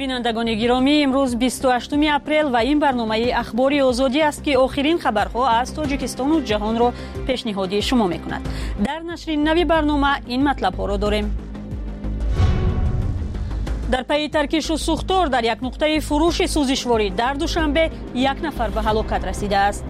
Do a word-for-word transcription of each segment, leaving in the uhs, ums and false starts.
بینندگان گرامی، امروز بیست و هشتم اپریل و این برنامه اخباری آزادی است که آخرین خبرها از تاجیکستان و جهان را پیشنهادی شما میکند. در نشر نوی برنامه این مطلب ها را داریم. در پی ترکیش و سوختار در یک نقطه فروش سوزشواری در دوشنبه یک نفر به هلاکت رسیده است.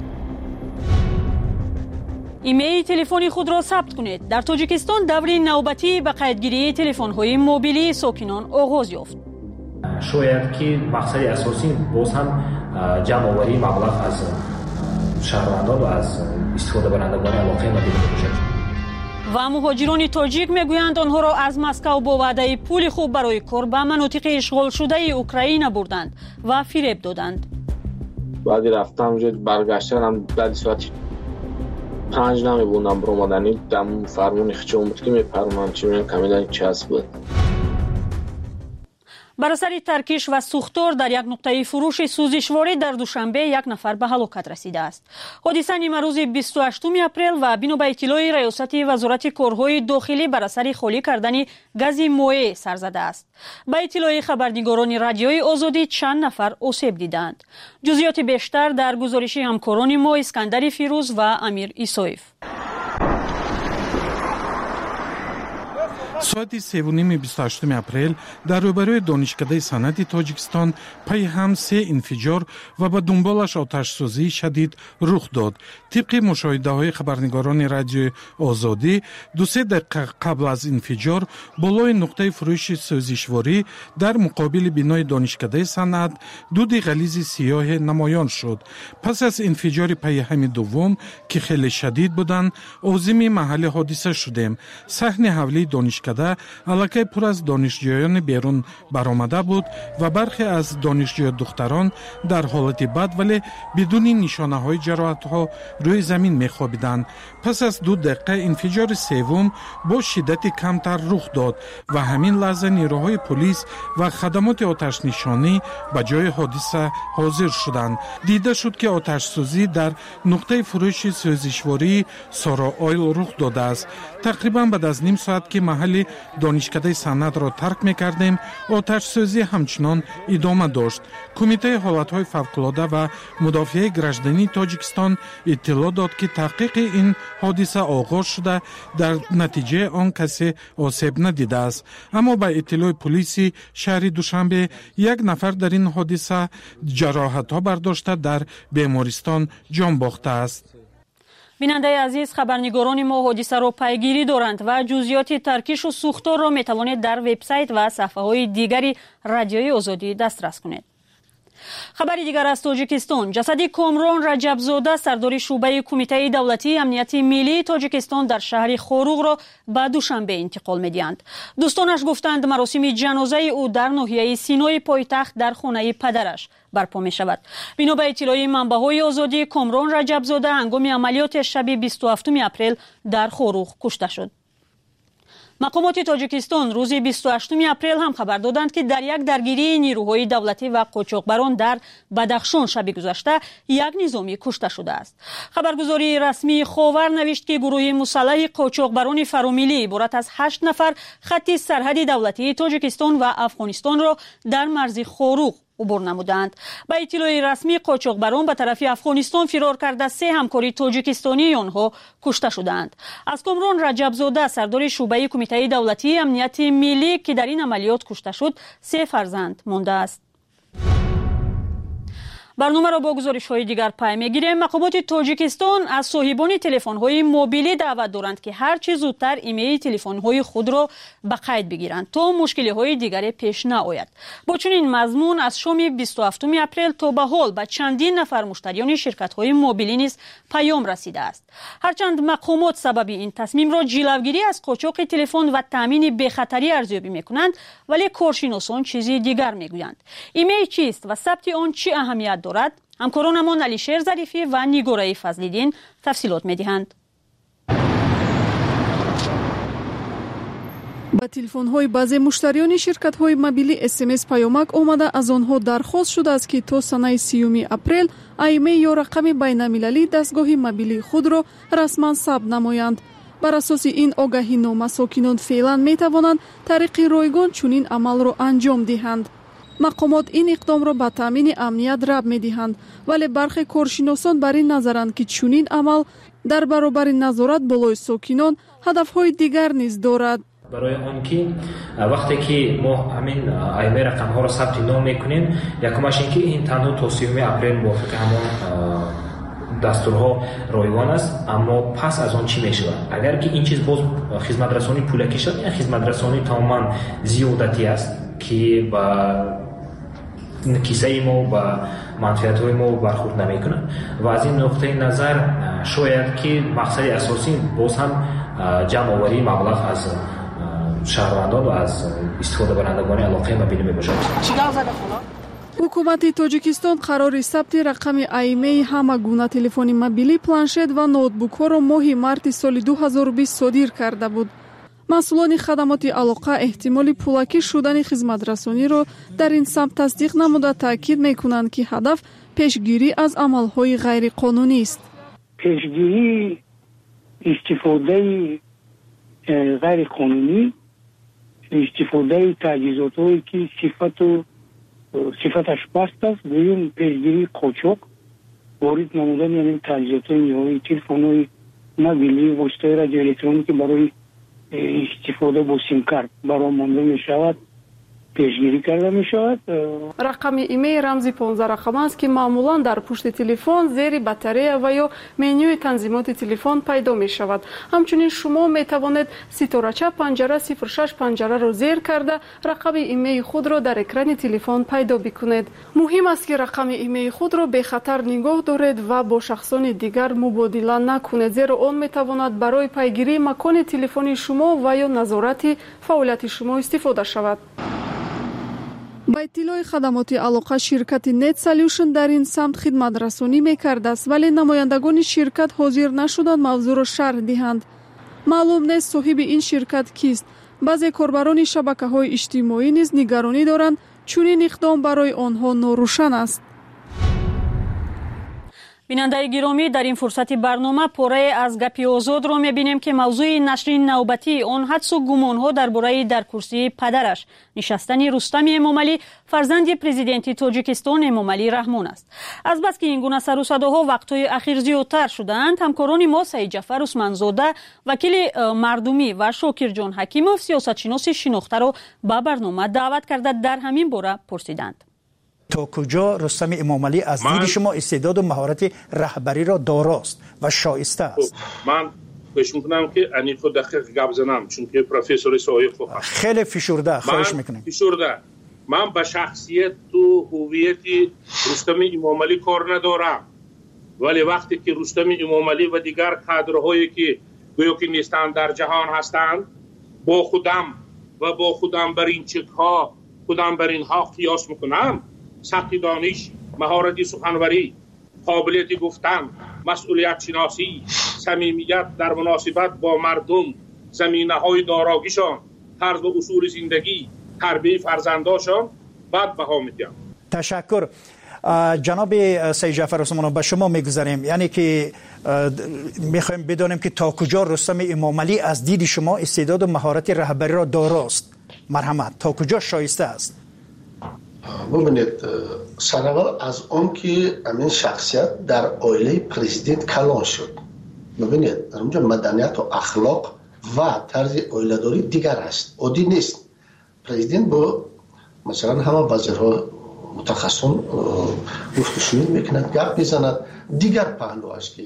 ایمیل تلفنی خود را ثبت کنید. در تاجیکستان دوری نوبتی به قیدگیری تلفن‌های موبیلی ساکنان آغاز یافت. شاید که مقصد اساسی باز هم جمع آوری مبلغ از شهروندان و از استفاده برندگان علاقه مدیده باشد. و مهاجران تاجیک میگویند آنها را از مسکو با وعده پول خوب برای کار به مناطق اشغال شده اوکراین بردند و فریب دادند. بعدی رفتم جد برگشتم بعد ساعت پنج نمیبوندم برآمدنی دم فرمون خچه اومد که میپرونم چی میگن کمیدن چسب بود. بر اثر ترکیش و سوختار در یک نقطه فروش سوزشواری در دوشنبه یک نفر به هلاکت رسیده است. حادثه نیمه روز بیست و هشتم اپریل و بنا به اطلاع ریاست وزارت کارهای داخلی بر اثر خالی کردن گاز مایع سر زده است. به اطلاع خبرنگاران رادیوی آزادی چند نفر آسیب دیدند. جزئیات بیشتر در گزارش همکاران ما اسکندر فیروز و امیر ایسایف. ساعت سه و نیم بیست و هشتم اپریل در روبروی دانشکده صنعتی تاجیکستان پی هم سه انفجار و به دنبالش آتش سوزی شدید رخ داد. طبق مشاهده های خبرنگاران رادیو آزادی دو سه دقیقه قبل از انفجار بالای نقطه فروش سوزشواری در مقابل بنای دانشکده صنعت دود غلیظ سیاه نمایان شد. پس از انفجار پی هم دوم که خیلی شدید بودند عازم محل حادثه شدیم. صحن حولی دانشکده علاقه پر از دانشجویان بیرون برآمده بود و برخی از دانشجوی دختران در حالت بد ولی بدون نشانه های جراحت ها روی زمین میخوابیدند. پس از دو دقیقه انفجار سوم با شدت کمتر رخ داد و همین لحظه نیروهای پلیس و خدمات آتش نشانی به جای حادثه حاضر شدند. دیده شد که آتش سوزی در نقطه فروش سوزشواری سارا آیل رخ داده است. تقریبا بعد از نیم ساعت که محل دانشکده صنعت را ترک می‌کردیم آتش سوزی همچنان ادامه داشت. کمیته حالت‌های فوق‌العاده و مدافع گراجدانی تاجیکستان اطلاع داد که تحقیق این حادثه آغاز شده، در نتیجه آن کسی آسیب ندیده است. اما به اطلاع پلیس شهر دوشنبه یک نفر در این حادثه جراحت‌ها برداشته در بیمارستان جان باخته است. بیننده عزیز، خبرنگاران ما حادثه را پیگیری دارند و جزئیات ترکیش و سوختار را میتوانید در وبسایت و صفحه های دیگری رادیوی آزادی دسترس کنید. خبری دیگر از تاجیکستان، جسد کامران رجبزاده سردار شعبه کمیته دولتی امنیت ملی تاجیکستان در شهر خوروغ را به دوشنبه انتقال می‌دهند. دوستانش گفتند مراسم جنازه او در ناحیه سینای پایتخت در خانه پدرش برپا می شود. بنا به اطلاع منبع‌های آزادی، کامران رجبزاده هنگام عملیات شب بیست و هفتم اپریل در خوروغ کشته شد. مقامات تاجیکستان روز بیست و هشتم اپریل هم خبر دادند که در یک درگیری نیروهای دولتی و قاچاقبران در بدخشان شب گذشته یک نظامی کشته شده است. خبرگزاری رسمی خاور نوشت که گروه مسلح قاچاقبران فرامیلی عبارت از هشت نفر خط سرحد دولتی تاجیکستان و افغانستان را در مرز خوروغ عبور نمودند. با اطلاع رسمی قاچاقبران به طرف افغانستان فرار کرده سه همکاری تاجیکستانی آنها کشته شدند. از کامران رجبزاده سردار شعبه کمیته دولتی امنیت ملی که در این عملیات کشته شد سه فرزند مانده است. برنامه را با گزارش های دیگر پی میگیریم. مقامات تاجیکستان از صاحبان تلفن های موبیلی دعوت دارند که هر چه زودتر ایمیل تلفن های خود را به قید بگیرند تا مشکلی های دیگری پیش نآید. با چنین مضمون از شام بیست و هفتم اپریل تا به حال به چندین نفر مشتریان شرکت های موبیلی نیز پیام رسیده است. هرچند مقامات سبب این تصمیم را جلوگیری از قاچاق تلفن و تامین بی‌خطری ارزیابی میکنند، ولی کارشناسان چیزی دیگر میگویند. ایمیل چیست و ثبت آن چه اهمیت دارد؟ همکارانمان علیشیر ظریفی و نیگوره فضل‌الدین تفصیلات می‌دهند. با تلفن‌های بعضی مشتریان شرکت‌های موبیلی اس ام اس پیامک آمده از آنها درخواست شده است که تا سنه سیوم اپریل ایمیل یا رقم بین‌المللی دستگاه موبیلی خود را رسما ثبت نمایند. بر اساس این آگاهینامه ساکنان فعلا می‌توانند طریق رایگان چنین عمل را انجام دهند. мақомот ин иқдомро ба таъмини амният раб медиҳанд, вале бархе коршиносон бар ин назаранд, ки чунин амал дар баробари назорат болои сокинон ҳадафҳои дигар низ дорад. барои он ки вақте ки мо ҳамин аймаи рақамҳоро сабти ном мекунем, якумаш ин ки ин танҳо то сеюми апрел мувофиқи ҳамон дастурҳо ройвон аст, аммо пас аз он чӣ мешавад? Агар ки ин чиз боз хизматрасонӣ пулакӣ шавад, ин хизматрасонӣ тамоман зиёдатӣ аст, ки ба кисаи мо ба манфиатҳои мо бархурд намекунад. ва аз ин нуқтаи назар шояд ки мақсади асосӣ боз ҳам ҷамъоварии маблағ аз шаҳрвандон ва аз истифодабарандагони алоқаи мобилӣ мебошад. ҳукумати тоҷикистон қарори сабти рақами аймаи ҳама гуна телефони мобилӣ, планшет ва ноутбукҳоро моҳи марти соли ду ҳазору бист содир карда буд. масъулони хадамоти алоқа эҳтимоли пулакӣ шудани хизматрасониро дар ин самт тасдиқ намуда таъкид мекунанд, ки ҳадаф пешгирӣ аз амалҳои ғайриқонунист. пешгирии истифодаи ғайриқонунӣ, истифодаи таҷҳизотҳое ки сифату сифаташ паст аст, дуюм пешгирии қочоқ, ворид намудани ҳамин таҷҳизотҳои ниҳоии телефонҳои мобилӣ, воситаҳои радиоэлектроникӣ барои истифода бо симкарт баро монда мешавад, пешгирӣ карда мешавад. рақами имейл рамзи понздаҳ рақам аст, ки маъмулан дар пушти телефон, зери батарея ва ё менюи танзимоти телефон пайдо мешавад. ҳамчунин шумо метавонед ситорача панҷара сифр шаш панҷараро зер карда рақами имейли худро дар экрани телефон пайдо бикунед. муҳим аст, ки рақами имейли худро бехатар нигоҳ доред ва бо шахсони дигар мубодила накунед, зеро он метавонад барои пайгирии макони телефони шумо ва ё назорати фаъолияти шумо истифода шавад. ба иттилои хадамоти алоқа, ширкати Net Solution дар ин самт хидматрасонӣ мекардааст, вале намояндагони ширкат ҳозир нашуданд мавзӯъро шарҳ диҳанд. маълум нест соҳиби ин ширкат кист. баъзе корбарони шабакаҳои иҷтимоӣ низ нигаронӣ доранд чунин иқдом барои онҳо норӯшан аст. бинандаи гиромӣ, дар ин фурсати барнома порае аз гапи озодро мебинем, ки мавзӯи нашри навбатии он ҳадсу гумонҳо дар бораи дар курсии падараш нишастани Рустами Эмомалӣ, фарзанди президенти Тоҷикистон Эмомалӣ Раҳмон аст. азбаски ин гуна сарусадоҳо вақтҳои ахир зиёдтар шудаанд, ҳамкорони мо Саид Ҷафар Усманзода, вакили мардумӣ ва Шокирҷон Ҳакимов сиёсатшиноси шинохтаро ба барнома даъват карда дар ҳамин бора пурсиданд. تا کجا رستم امامعلی از دید شما استعداد و مهارت رهبری را داراست و شایسته است؟ من فکر میکنم که انی خود دقیق گپ زنم، چون که پروفسور سایه خوب هست. خیلی فشرده، خواهش میکنم. فشرده. من به شخصیت و هویت رستم امامعلی کار ندارم، ولی وقتی که رستم امامعلی و دیگر کادرهایی که گویا که نیستند در جهان هستند، با خودم و با خودم بر این چیزها خودم بر اینها قیاس میکنم. سطح دانش، مهارت سخنوری، قابلیت گفتن، مسئولیت شناسی، صمیمیت در مناسبت با مردم، زمینه‌های داراگیشان، طرز و اصول زندگی، تربیت فرزنداشان بعد بها میدم. تشکر. جناب سید جعفر عثمانی، به شما میگذاریم، یعنی که میخوایم بدانیم که تا کجا رستم امامعلی از دید شما استعداد و مهارت رهبری را داراست. مرحمت، تا کجا شایسته است؟ ببینید، سرول از اون که این شخصیت در عائله پرزیدنت کلان شد. ببینید در اونجا مدنیت و اخلاق و طرز عائله‌داری دیگر است، عادی نیست. پرزیدنت با مثلا همه وزیرها متخصصون گفتگو میکنند، گپ میزنند. دیگر پهلو است که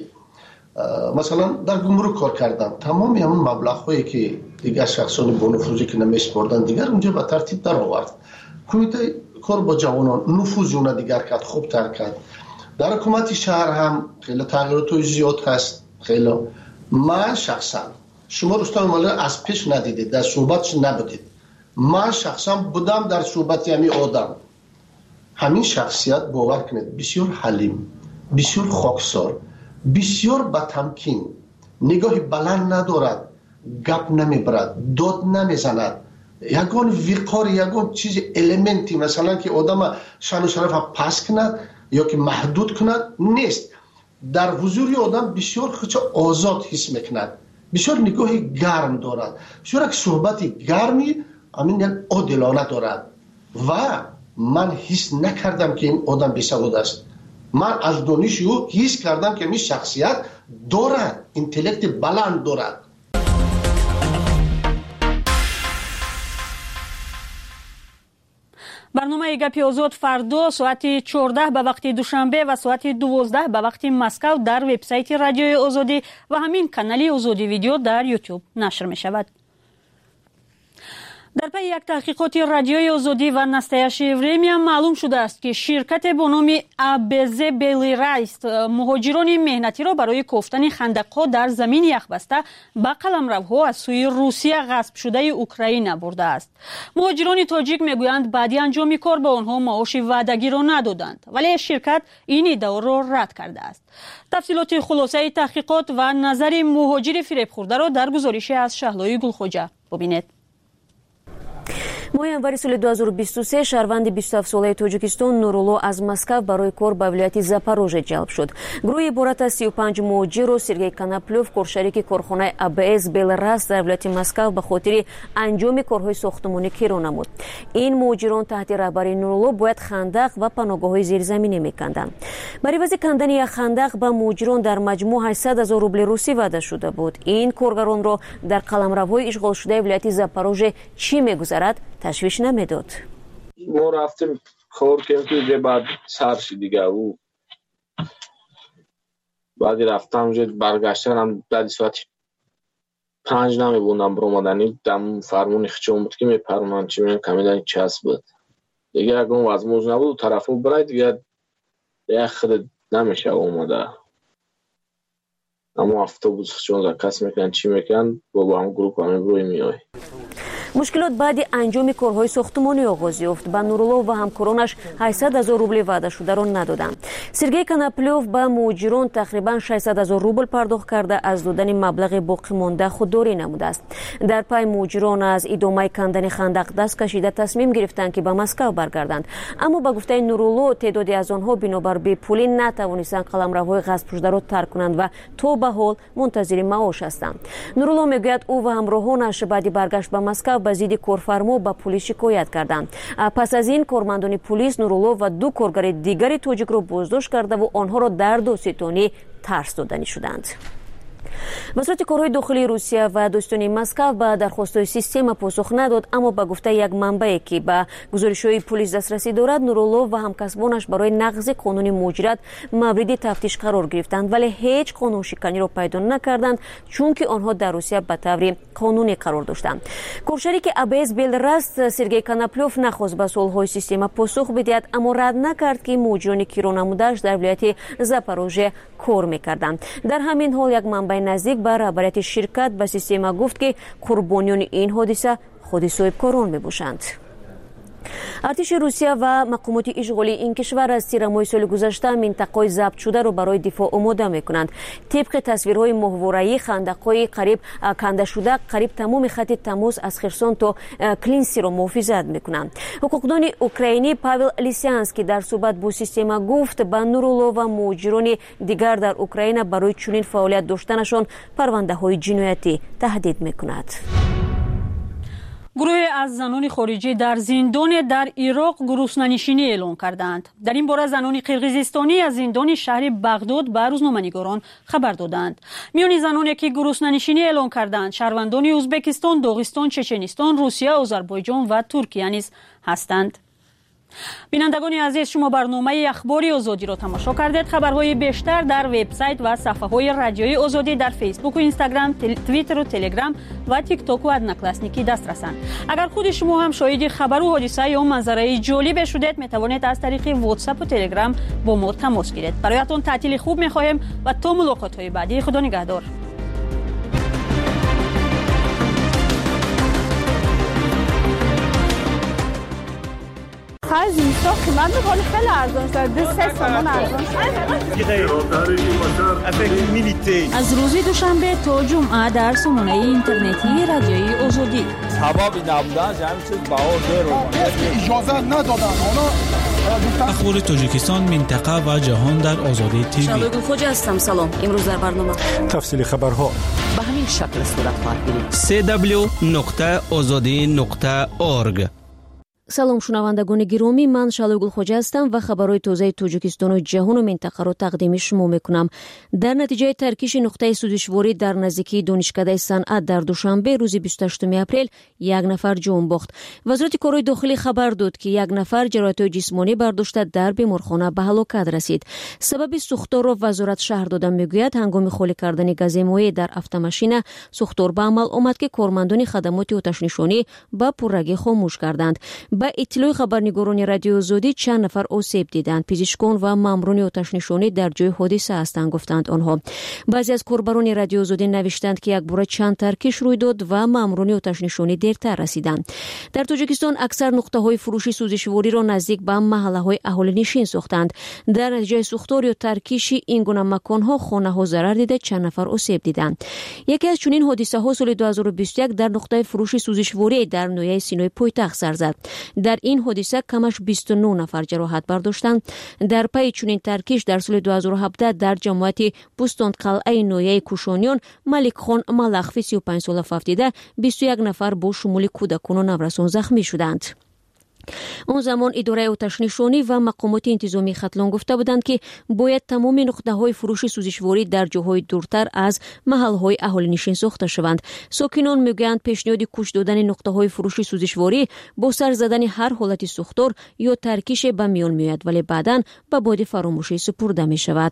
مثلا در گمرک کار کردن، تمام همون مبلغ‌هایی که دیگر شخصان با نفوذی که نمی‌سپردن دیگر اونجا به ترتیب در آورد. کمیته کار با جوانان نفوذ اون دیگر کرد، خوب تر کرد. در حکومت شهر هم خیلی تغییرات زیاد هست. خیلی من شخصا، شما رستم امامعلی از پیش ندیدید، در صحبتش نبودید. من شخصا بودم در صحبت همین آدم. همین شخصیت باور کنید بسیار حلیم، بسیار خاکسار، بسیار با تمکین، نگاهی بلند ندارد، گپ نمیبرد، داد نمیزند. یگان وقار، یگان چیز المنتی مثلا که آدم شان و شرف پس کند یا که محدود کند نیست. در حضور آدم بسیار خودش آزاد حس میکند، بسیار نگاهی گرم دارد، بسیار یک صحبتی گرمی، همین یک عادلانه دارد و من حس نکردم که این آدم بی‌سواد است. من از دانش او حس کردم که این شخصیت دارد، اینتלקت بلند دارد. برنامه گپی آزاد فردا ساعت چهارده به وقت دوشنبه و ساعت دوازده به وقت مسکو در وبسایت رادیوی آزادی و همین کانال آزادی ویدیو در یوتیوب نشر می شود. در پی یک تحقیقات رادیوی آزادی و نستایش ورمی معلوم شده است که شرکت با نام ابز بلیرایست مهاجران مهنتی را برای کوفتن خندق‌ها در زمین یخبسته به قلمروها از سوی روسیه غصب شده اوکراین برده است. مهاجران تاجیک میگویند بعدی انجام کار به آنها معاش وعدگی را ندادند، ولی شرکت این ادعا را رد کرده است. تفصیلات خلاصه تحقیقات و نظر مهاجر فریب خورده را در گزارش از شهلای گلخوجه ببینید. ماه январи соли ду ҳазору бисту се шаҳрванди бисту ҳафт солаи тоҷикистон нурулло аз Москав барои кор ба вилояти Запорожье ҷалб шуд. гурӯҳи иборат аз си ю панҷ муҳоҷиру Сергей Коноплёв, коршарики корхонаи АБС Белрас дар вилояти Москав ба хотири анҷоми корҳои сохтмонӣ киро намуд. ин муҳоҷирон таҳти раҳбарии Нурулло бояд хандақ ва паноҳгоҳҳои зирзаминӣ меканданд. бар ивази кандани як хандақ ба муҳоҷирон дар маҷмӯъ ҳаштсад ҳазор рубли русӣ ваъда шуда буд. ин коргаронро дар қаламравҳои ишғолшудаи вилояти Запорожье чӣ мегузарад تشویش نمیداد. ما رفتیم کار کردیم که بعد سرشی دیگه او بعدی رفتم جد برگشتم در ساعت پنج نمی بودم برآمدنی دم فرمون خچون بود که میپرونن چی میگن کمیدن چسب بود دیگه اگه اون وزموز نبود طرفو برای دیگه دیگه خود نمیشه اومده. اما افطوبوس خچون را کس میکنن چی میکنن با با هم گروپ همه روی میای. мушкилот баъди анҷоми корҳои сохтмонӣ оғоз ёфт. ба Нурулло ва ҳамкоронаш ҳаштсад ҳазор рубли ваъдашударо надоданд. Сергей Коноплёв ба муҳоҷирон тақрибан шашсад ҳазор рубл пардохт карда аз додани маблағи боқимонда худдорӣ намудааст. дар пай муҳоҷирон аз идомаи кандани хандақ даст кашида тасмим гирифтанд ки ба Москав баргарданд. аммо ба гуфтаи Нурулло теъдоди аз онҳо бинобар бепулӣ натавонистанд қаламравҳои ғасбшударо тарк кунанд ва то ба ҳол мунтазири маош ҳастанд. Нурулло мегӯяд ӯ ва ҳамроҳонаш баъди баргашт ба Москав ба зидди корфармо ба пулис шикоят карданд. пас аз ин кормандони пулис Нурулло ва ду коргари дигари тоҷикро боздошт кардаву онҳоро дар доститонӣ тарс доданӣ шуданд. вазорати корҳои дохилии Русия ва достиёни Москав ба дархостҳои система посух надод, аммо ба гуфтаи як манбае ки ба гузоришҳои пулис дастрасӣ дорад, Нурулло ва ҳамкасбонаш барои нақзи қонуни муҳоҷират мавриди тафтиш қарор гирифтанд, вале ҳеҷ қонуншиканиро пайдо накарданд, чунки онҳо дар Русия ба таври қонунӣ қарор доштанд. коршарики АБС Белраст Сергей Коноплёв нахост ба суолҳои система посух бидиҳад, аммо рад накард ки муҳоҷирони киро намудааш дар вилояти Запорожье кор мекарданд. дар ҳамин ҳол як манбаи наздик ба раҳбарияти ширкат ба система гуфт ки қурбониёни ин ҳодиса худи соҳибкорон мебошанд. артиши Русия ва мақомоти ишғолии ин кишвар аз тирамоҳи соли гузашта минтақаҳои забтшударо барои дифоъ омода мекунанд. тибқи тасвирҳои моҳвораӣ хандақҳои қариб кандашуда қариб тамоми хатти тамос аз Херсон то Клинсиро муҳофизат мекунанд. ҳуқуқдони украинӣ Павел Лисянский дар суҳбат бо система гуфт ба Нурулло ва муҳоҷирони дигар дар Украина барои чунин фаъолият доштанашон парвандаҳои ҷиноятӣ таҳдид мекунад. گروه از زنان خارجی در زندان در عراق گروسنه‌نشینی اعلام کردند. در این باره زنان قرقیزستانی از زندان شهر بغداد به روزنامه‌نگاران خبر دادند. میان زنانی که گروسنه‌نشینی اعلام کردند شهروندان ازبکستان، داغستان، چچنستان، روسیه، آذربایجان و ترکیه نیز هستند. بینندگان عزیز، شما برنامه اخباری آزادی را تماشا کردید. خبرهای بیشتر در وبسایت و صفحه‌های رادیوی آزادی در فیسبوک و اینستاگرام، توییتر و تلگرام و تیک تاک و ادناکلاسنیکی دسترسند. اگر خود شما هم شاهد خبر و حادثه یا منظره جالب شدید، می توانید از طریق واتساپ و تلگرام با ما تماس گیرید. برایتان تعطیل خوب می خواهیم و تا ملاقات بعدی. خدا نگهدار. از اینستا قیمت می‌کنه خیلی ارزان شده. سه تومان ارزان شده. از روز دوشنبه تا جمعه در سامانه اینترنتی رادیوی آزادی. سببی نبودن همین چیز بهار رو اجازه ندادن. اخبار تاجیکستان، منطقه و جهان در آزادی تیوی. شالوی گلخوجه هستم. سلام. امروز در برنامه تفصیل خبرها به همین شکل صورت خواهد گرفت. دبلیو دبلیو دبلیو دات آزادی دات اورگ салом шунавандагони гиромӣ, ман Шалой Гулхоҷа ҳастам ва хабарҳои тозаи Тоҷикистону ҷаҳону минтақаро тақдими шумо мекунам. Дар натиҷаи таркиши нуқтаи сӯзишворӣ дар наздикии донишкадаи санъат дар душанбе рӯзи бисту ҳаштуми апрел як нафар ҷон бохт. Вазорати корҳои дохилӣ хабар дод, ки як нафар ҷароҳатҳои ҷисмонӣ бардошта дар беморхона ба ҳалокат расид. Сабаби сӯхторро вазорат шаҳр дода мегӯяд, ҳангоми холӣ кардани гази моеъ дар автомашина сӯхтор ба амал омад, ки кормандони хадамоти оташнишонӣ ба пуррагӣ хомӯш карданд. Ба иттилои хабарнигорони Радиоозодӣ чанд нафар осеб диданд. Пизишкон ва маъмурони оташнишонӣ дар ҷои ҳодиса ҳастанд, гуфтанд онҳо. Баъзе аз корбарони Радиоозодӣ навиштанд, ки якбора чанд таркиш рӯй дод ва маъмурони оташнишонӣ дертар расиданд. Дар Тоҷикистон аксар нуқтаҳои фурӯши сӯзишвориро наздик ба маҳаллаҳои аҳолинишин сохтанд. Дар натиҷаи сӯхтор ё таркиши ин гуна маконҳо хонаҳо зарар дида, чанд нафар осеб диданд. Яке аз чунин ҳодисаҳо соли ду ҳазору бисту як дар нуқтаи фурӯши сӯзишворӣ дар ноҳияи Синои пойтахт сар зад. Дар ин ҳодиса камаш бисту нӯ нафар ҷароҳат бардоштанд. Дар пайи чунин таркиш дар соли ду ҳазору ҳабдаҳ дар ҷамоати Бӯстонқалъаи ноҳияи Кушониён Маликхон Малахфи си ю панҷ сола вафт дида бисту як нафар бо шумули кӯдакону наврасон захмӣ шуданд. Он замон идораи оташнишонӣ ва мақомоти интизомии Хатлон гуфта буданд, ки бояд тамоми нуқтаҳои фурӯши сӯзишворӣ дар ҷоҳои дуртар аз маҳалҳои аҳолинишин сохта шаванд. Сокинон мегӯянд, пешниҳоди куч додани нуқтаҳои фурӯши сӯзишворӣ бо сар задани ҳар ҳолати сӯхтор ё таркише ба миён меояд, вале баъдан ба боди фаромӯшӣ супурда мешавад.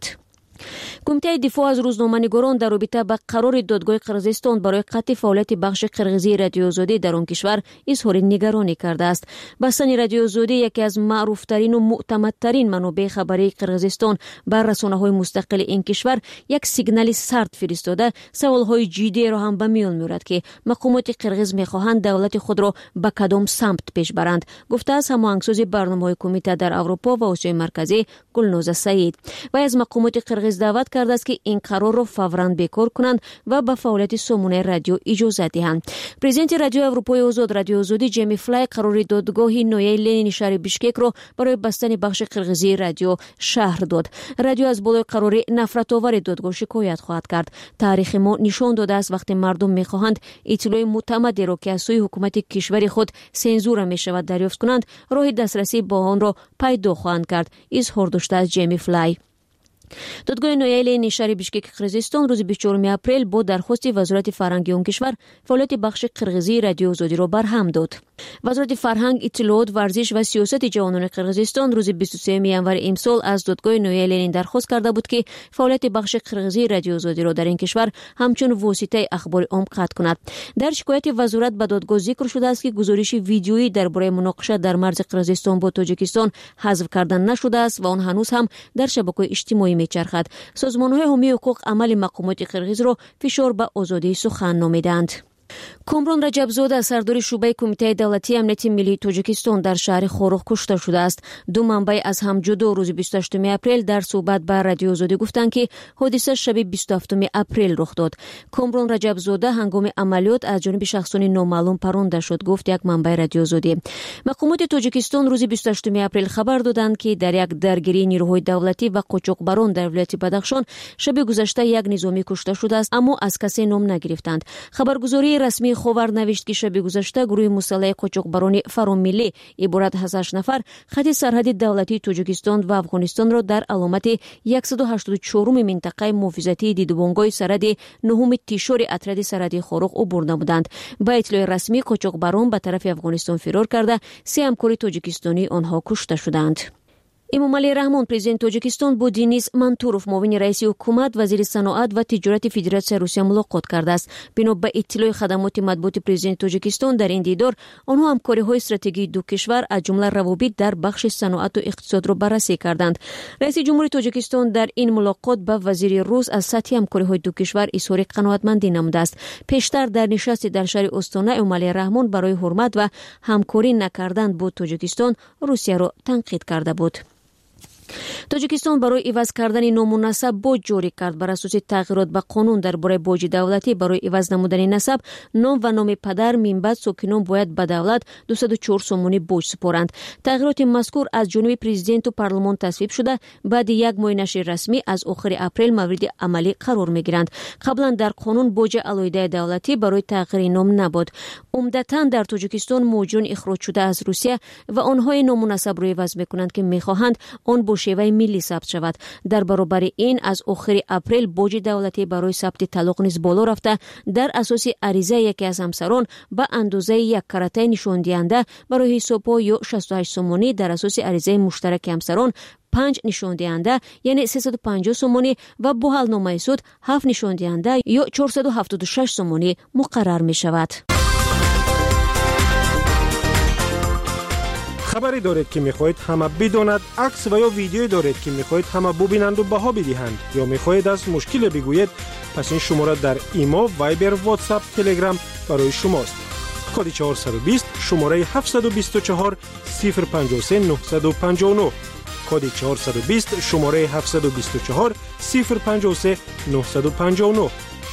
Кумитаи дифоъ аз рӯзноманигорон дар робита ба қарори додгоҳи Қирғизистон барои қатъи фаъолияти бахши қирғизии радиоозодӣ дар он кишвар изҳори нигаронӣ кардааст. Бастани радиоозодӣ яке аз маъруфтарину муътамадтарин манобеъи хабарии Қирғизистон ба расонаҳои мустақили ин кишвар як сигнали сард фиристода саволҳои ҷиддиеро ҳам ба миён меорад, ки мақомоти қирғиз мехоҳанд давлати худро ба кадом самт пеш баранд, гуфтааст ҳамоҳангсози барномаҳои кумита дар Аврупо ва Осиёи марказӣ Гулноза Саид. Вай аз мақомоти қирғиз даъват кардааст, ки ин қарорро фавран бекор кунанд ва ба фаъолияти сомонаи радио иҷозат диҳанд. Президенти Радиои Аврупои Озод Радиоозодӣ Ҷейми Флай қарори додгоҳи ноҳияи Ленини шаҳри Бишкекро барои бастани бахши қирғизии радио шаҳр дод. Радио аз болои қарори нафратовари додгоҳ шикоят хоҳад кард. Таърихи мо нишон додааст, вақте мардум мехоҳанд иттилои муътамадеро, ки аз сӯи ҳукумати кишвари худ сензура мешавад, дарёфт кунанд, роҳи дастрасӣ ба онро пайдо хоҳанд кард, изҳор доштааст Ҷейми Флай. додгоҳи ноҳияи Ленини шаҳри Бишкеки Қирғизистон рӯзи бисту чорум апрел бо дархости Вазорати фарҳанги он кишвар фаъолияти бахши қирғизии радиоозодиро барҳам дод. Вазорати фарҳанг, иттилоот, варзиш ва сиёсати ҷавонони Қирғизистон рӯзи бисту сеюми январи имсол аз додгоҳи ноҳияи Ленин дархост карда буд, ки фаъолияти бахши қирғизии радиоозодиро дар ин кишвар ҳамчун воситаи ахбори ом қатъ кунад. Дар шикояти вазорат ба додгоҳ зикр шудааст, ки гузориши видеоӣ дар бораи муноқиша дар марзи Қирғизистон бо Тоҷикистон ҳазф карда нашудааст ва он ҳанӯз ҳам дар шабакаҳои иҷтимоӣ мечархад. Созмонҳои ҳомии ҳуқуқ амали мақомоти қирғизро фишор ба озодии сухан номиданд. Комрон Раҷабзода, сардори шуъбаи Кумитаи давлатии амнияти миллии Тоҷикистон дар шаҳри Хорӯх кушта шудааст. Ду манбаъ аз ҳам ҷудо рӯзи бисту ҳаштуми апрел дар суҳбат ба Радиоозодӣ гуфтанд, ки ҳодиса шаби бисту ҳафтуми апрел рух дод. Комрон Раҷабзода ҳангоми амалиёт аз ҷониби шахсони номаълум паронда шуд, гуфт як манбаи Радиоозодӣ. Мақомоти Тоҷикистон рӯзи бисту ҳаштуми апрел хабар доданд, ки дар як даргирии нирӯҳои давлатӣ ва қочоқбарон дар вилояти Бадахшон шаби гузашта як низомӣ кушта шудааст, аммо аз касе ном нагирифтанд. Хабаргузории расмии Ховар навишт, ки шаби гузашта гурӯҳи мусаллаҳи қочоқбарони фаромиллӣ иборат аз ҳашт нафар хати сарҳади давлатии Тоҷикистон ва Афғонистонро дар аломати яксаду ҳаштоду чоруми минтақаи муҳофизатии дидубонгоҳи сарҳади нуҳуми тишори отряди сарҳади Хорӯх убур намуданд. Ба иттилои расмӣ қочоқбарон ба тарафи Афғонистон фирор карда, се ҳамкори тоҷикистонӣ онҳо кушта шуданд. Эмомалӣ Раҳмон, президенти Тоҷикистон, бо Денис Мантуров, муовини раиси ҳукумат, вазири саноат ва тиҷорати Федератсияи Русия мулоқот кардааст. Бино ба иттилои хадамоти матбуоти президенти Тоҷикистон, дар ин дидор онҳо ҳамкориҳои стратегии ду кишвар, аз ҷумла равобит дар бахши саноату иқтисодро баррасӣ карданд. Раиси ҷумҳури Тоҷикистон дар ин мулоқот ба вазири рус аз сатҳи ҳамкориҳои ду кишвар изҳори қаноатмандӣ намудааст. Пештар дар нишасте дар шаҳри Остона Эмомалӣ Раҳмон барои ҳурмат ва ҳамкорӣ накардан бо Тоҷикистон Русияро танқид карда буд. тоҷикистон барои иваз кардани ному насаб боҷ ҷорӣ кард. бар асоси тағйирот ба қонун дар бораи боҷи давлатӣ барои иваз намудани насаб ном ва номи падар минбаъд сокинон бояд ба давлат дусаду чор сомонӣ боҷ супоранд. тағйироти мазкур аз ҷониби президенту парлумон тасвиб шуда баъди як моҳи нашри расмӣ аз охири апрел мавриди амалӣ қарор мегиранд. қаблан дар қонун боҷи алоҳидаи давлатӣ барои тағйири ном набуд. умдатан дар тоҷикистон муҳоҷирон ихроҷшуда аз русия ва онҳои ному насабро иваз мекунанд ки мехоҳанд он бо шеваи миллӣ сабт шавад. дар баробари ин аз охири апрел боҷи давлатӣ барои сабти талоқ низ боло рафта, дар асоси аризаи яке аз ҳамсарон ба андозаи як каратаи нишондиҳанда барои ҳисобҳо ё шасту ҳашт сомонӣ, дар асоси аризаи муштараки ҳамсарон панҷ нишондиҳанда яъне сесаду панҷоҳ сомонӣ ва бо ҳалномаи суд ҳафт нишондиҳанда ё чорсаду ҳафтоду шаш сомонӣ муқаррар мешавад. خبری دارید که میخواهید همه بداند، عکس و یا ویدیویی دارید که میخواهید همه ببینند و بها بدهند یا میخواهید از مشکل بگویید، پس این شماره در ایما، وایبر، واتساپ، تلگرام برای شماست. کد چهارصد و بیست شماره هفتصد و بیست و چهار صفر پنجاه و سه نهصد و پنجاه و نه. کد چهارصد و بیست شماره هفتصد و بیست و چهار صفر پنجاه و سه نهصد و پنجاه و نه.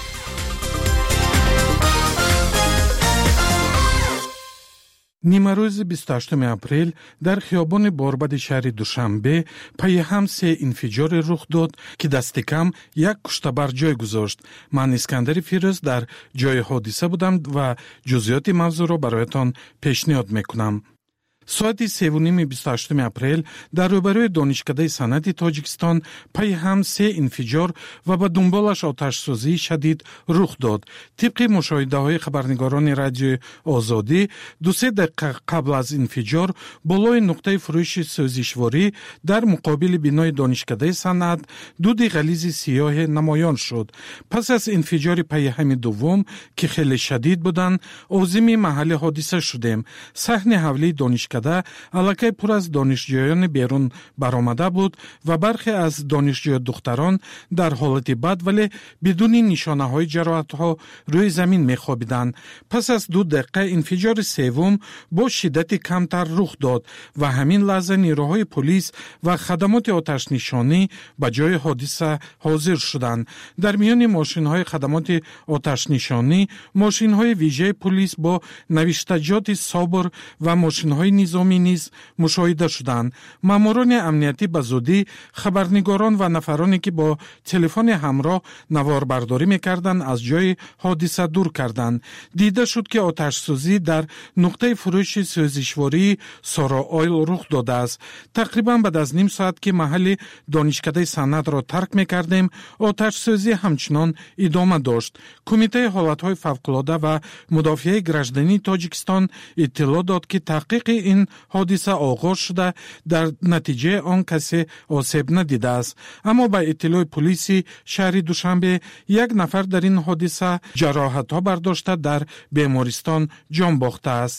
нимарӯзи бисту ҳаштуми апрел дар хиёбони борбади шаҳри душанбе пайҳам се инфиҷоре рух дод, ки дасти кам як куштабар ҷой гузошт. ман искандари фирӯз дар ҷои ҳодиса будам ва ҷузъиёти мавзӯъро бароятон пешниҳод мекунам. соати севуними бисту ҳаштуми апрел дар рӯбарӯи донишкадаи санъати тоҷикистон пайҳам се инфиҷор ва ба дунболаш оташсӯзии шадид рух дод. тибқи мушоҳидаҳои хабарнигорони радиои озодӣ дусе дақиқа қабл аз инфиҷор болои нуқтаи фурӯши сӯзишворӣ дар муқобили бинои донишкадаи санъат дуди ғализи сиёҳе намоён шуд. пас аз инфиҷори пайҳами дуввум ки хеле шадид буданд, озими маҳалли ҳодиса шудем. саҳни ҳавлии донишкада аллакай пур аз донишҷӯёни берун баромада буд ва бархе аз донишҷӯ духтарон дар ҳолати бад, вале бидуни нишонаҳои ҷароҳатҳо рӯи замин мехобиданд. пас аз ду дақиқа инфиҷори севум бо шиддати камтар рух дод ва ҳамин лаҳза нирӯҳои полис ва хадамоти оташнишонӣ ба ҷои ҳодиса ҳозир шуданд. дар миёни мошинҳои хадамоти оташнишонӣ мошинҳои вижаи полис бо навиштаҷоти собур ва мошинҳои низомӣ низ мушоҳида шуданд. маъмурони амниятӣ ба зудӣ хабарнигорон ва нафароне ки бо телефони ҳамроҳ наворбардорӣ мекарданд аз ҷои ҳодиса дур карданд. дида шуд ки оташсӯзӣ дар нуқтаи фурӯши сӯзишвории соро ойл рух додааст. тақрибан баъд аз ним соат ки маҳалли донишкадаи санъатро тарк мекардем, оташсӯзӣ ҳамчунон идома дошт. кумитаи ҳолатҳои фавқулода ва мудофиаи граждании тоҷикистон иттилоъ дод ки таҳқиқи ин ҳодиса оғоз шуда, дар натиҷаи он касе осеб надидааст. аммо ба иттилои полиси шаҳри душанбе як нафар дар ин ҳодиса ҷароҳатҳо бардошта дар бемористон ҷон бохтааст.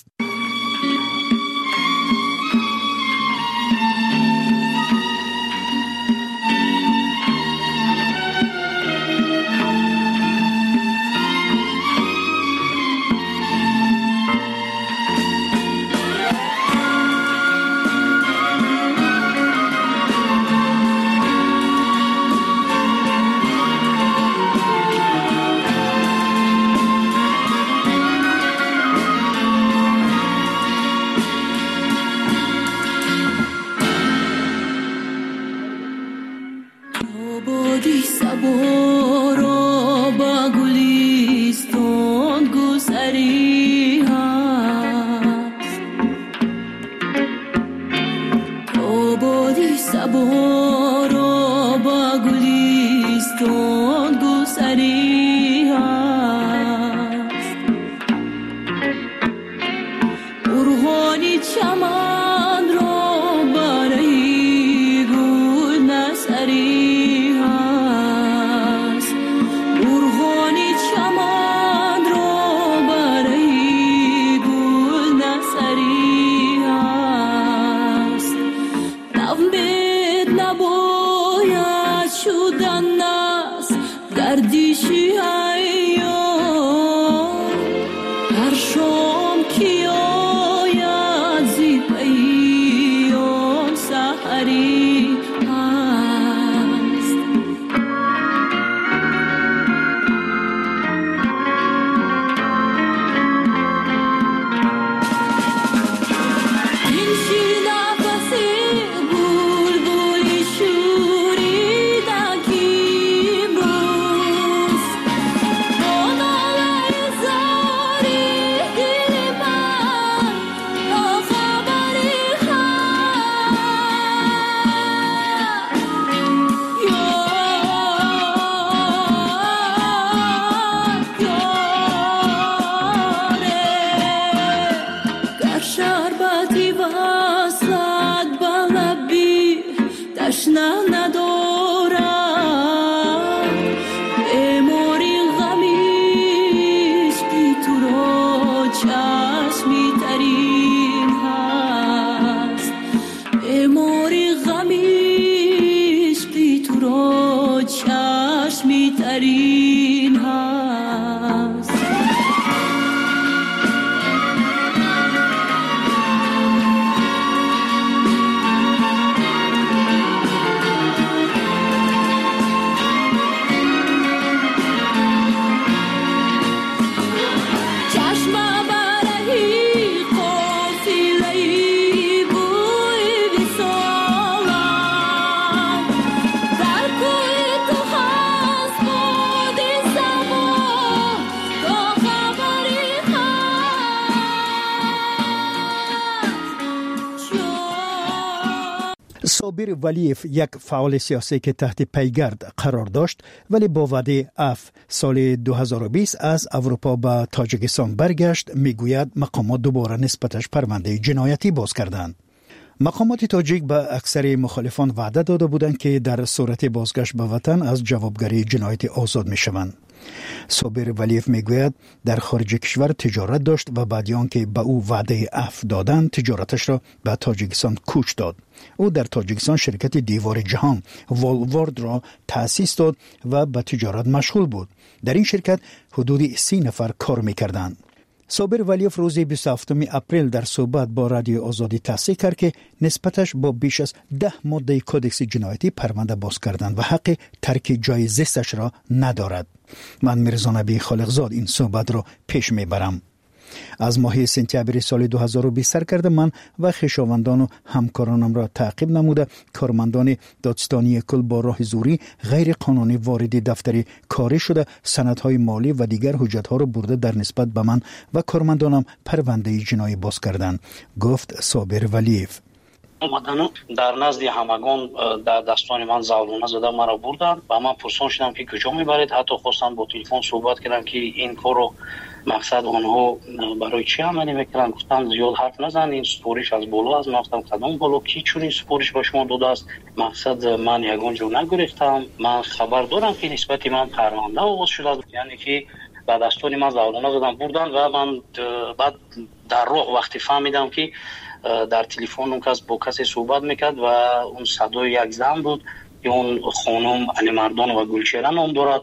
صابر ولیف یک فعال سیاسی که تحت پیگرد قرار داشت ولی با وعده عفو سال دو هزار و بیست از اروپا به تاجیکستان برگشت، میگوید مقامات دوباره نسبتش پرونده جنایتی باز کردند. مقامات تاجیک به اکثر مخالفان وعده داده بودند که در صورت بازگشت به وطن از جوابگری جنایتی آزاد می شوند. صابر ولیف میگوید در خارج کشور تجارت داشت و بعد آنکه به او وعده عفو دادند تجارتش را به تاجیکستان کوچ داد. او در تاجیکستان شرکت دیوار جهان والوارد را تأسیس داد و به تجارت مشغول بود. در این شرکت حدود سی نفر کار میکردند. صابر ولیف روز بیست و هفتم اپریل در صحبت با رادیو آزادی تصریح کرد که نسبتش با بیش از ده ماده کدکس جنایتی پرونده باز کردن و حق ترک جای زیستش را ندارد. من میرزا نبی خالقزاد این صحبت را پیش میبرم. از ماه سپتامبر سال دو هزار و بیست سر کرده من و خویشاوندان و همکارانم را تعقیب نموده کارمندان دادستانی کل با راه زوری غیر قانونی وارد دفتر کاری شده سندهای مالی و دیگر حجتها را برده در نسبت به من و کارمندانم پرونده جنایی باز کردند، گفت صابر ولیف. اومدن در نزد همگان در دستان من زالونه زده مرا بردن و من پرسان شدم که کجا میبرید. حتی خواستم با تلفن صحبت کردم که این کارو مقصد آنها برای چی عملی میکنن. گفتم زیاد حرف نزن، این سپورش از بالا از مقصد کدام بالا کی چون این سپورش به شما داده است. مقصد من یگان جو نگرفتم. من خبر دارم که نسبت من پرونده آغاز شده است، یعنی که بعد دستان من زالونه زدن بردن و من بعد در راه وقتی فهمیدم که در تلفن اون کس با کسی صحبت میکرد و اون صدای یک زن بود که اون خانم علی مردان و گلچهره نام دارد،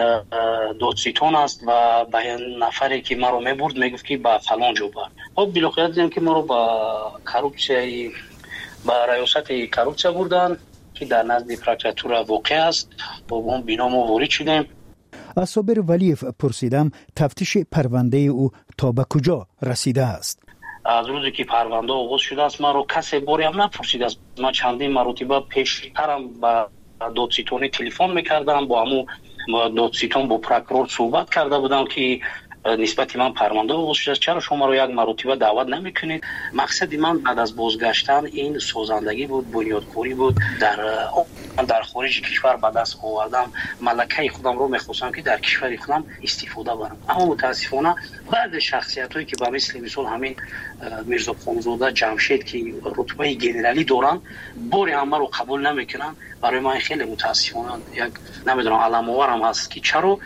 دادستان است و به نفری که ما رو میبرد میگفت که به فلان جا بر. خب بالاخره دیدیم که ما رو به کارپسیای به ریاست کارپسیا بردن که در نزد پروکراتور واقع است. با اون بنا ما وارد شدیم. از صابر ولیف پرسیدم تفتیش پرونده او تا به کجا رسیده است. از روزی که پرونده آغاز شده است ما رو کسی باری هم نپرسیده است. ما چندین مرتبه پیشترم با دادستانی تلفن میکردم، با همون دادستان با پروکرور صحبت کرده بودم که نسبت من پرونده آغاز شده است، چرا شما رو یک مرتبه دعوت نمیکنید. مقصد من بعد از بازگشتن این سازندگی بود، بنیادکاری بود. در در خارج کشور به دست آوردم، ملکه خودم رو میخواستم که در کشور خودم استفاده برم. اما متاسفانه بعد شخصیتایی که به مثل مثال همین میرزا خانزاده جمشید که رتبه گنرالی دارن باری همه رو قبول نمیکنن. برای من خیلی متاسفانه یک نمیدونم علم آورم هست که چرا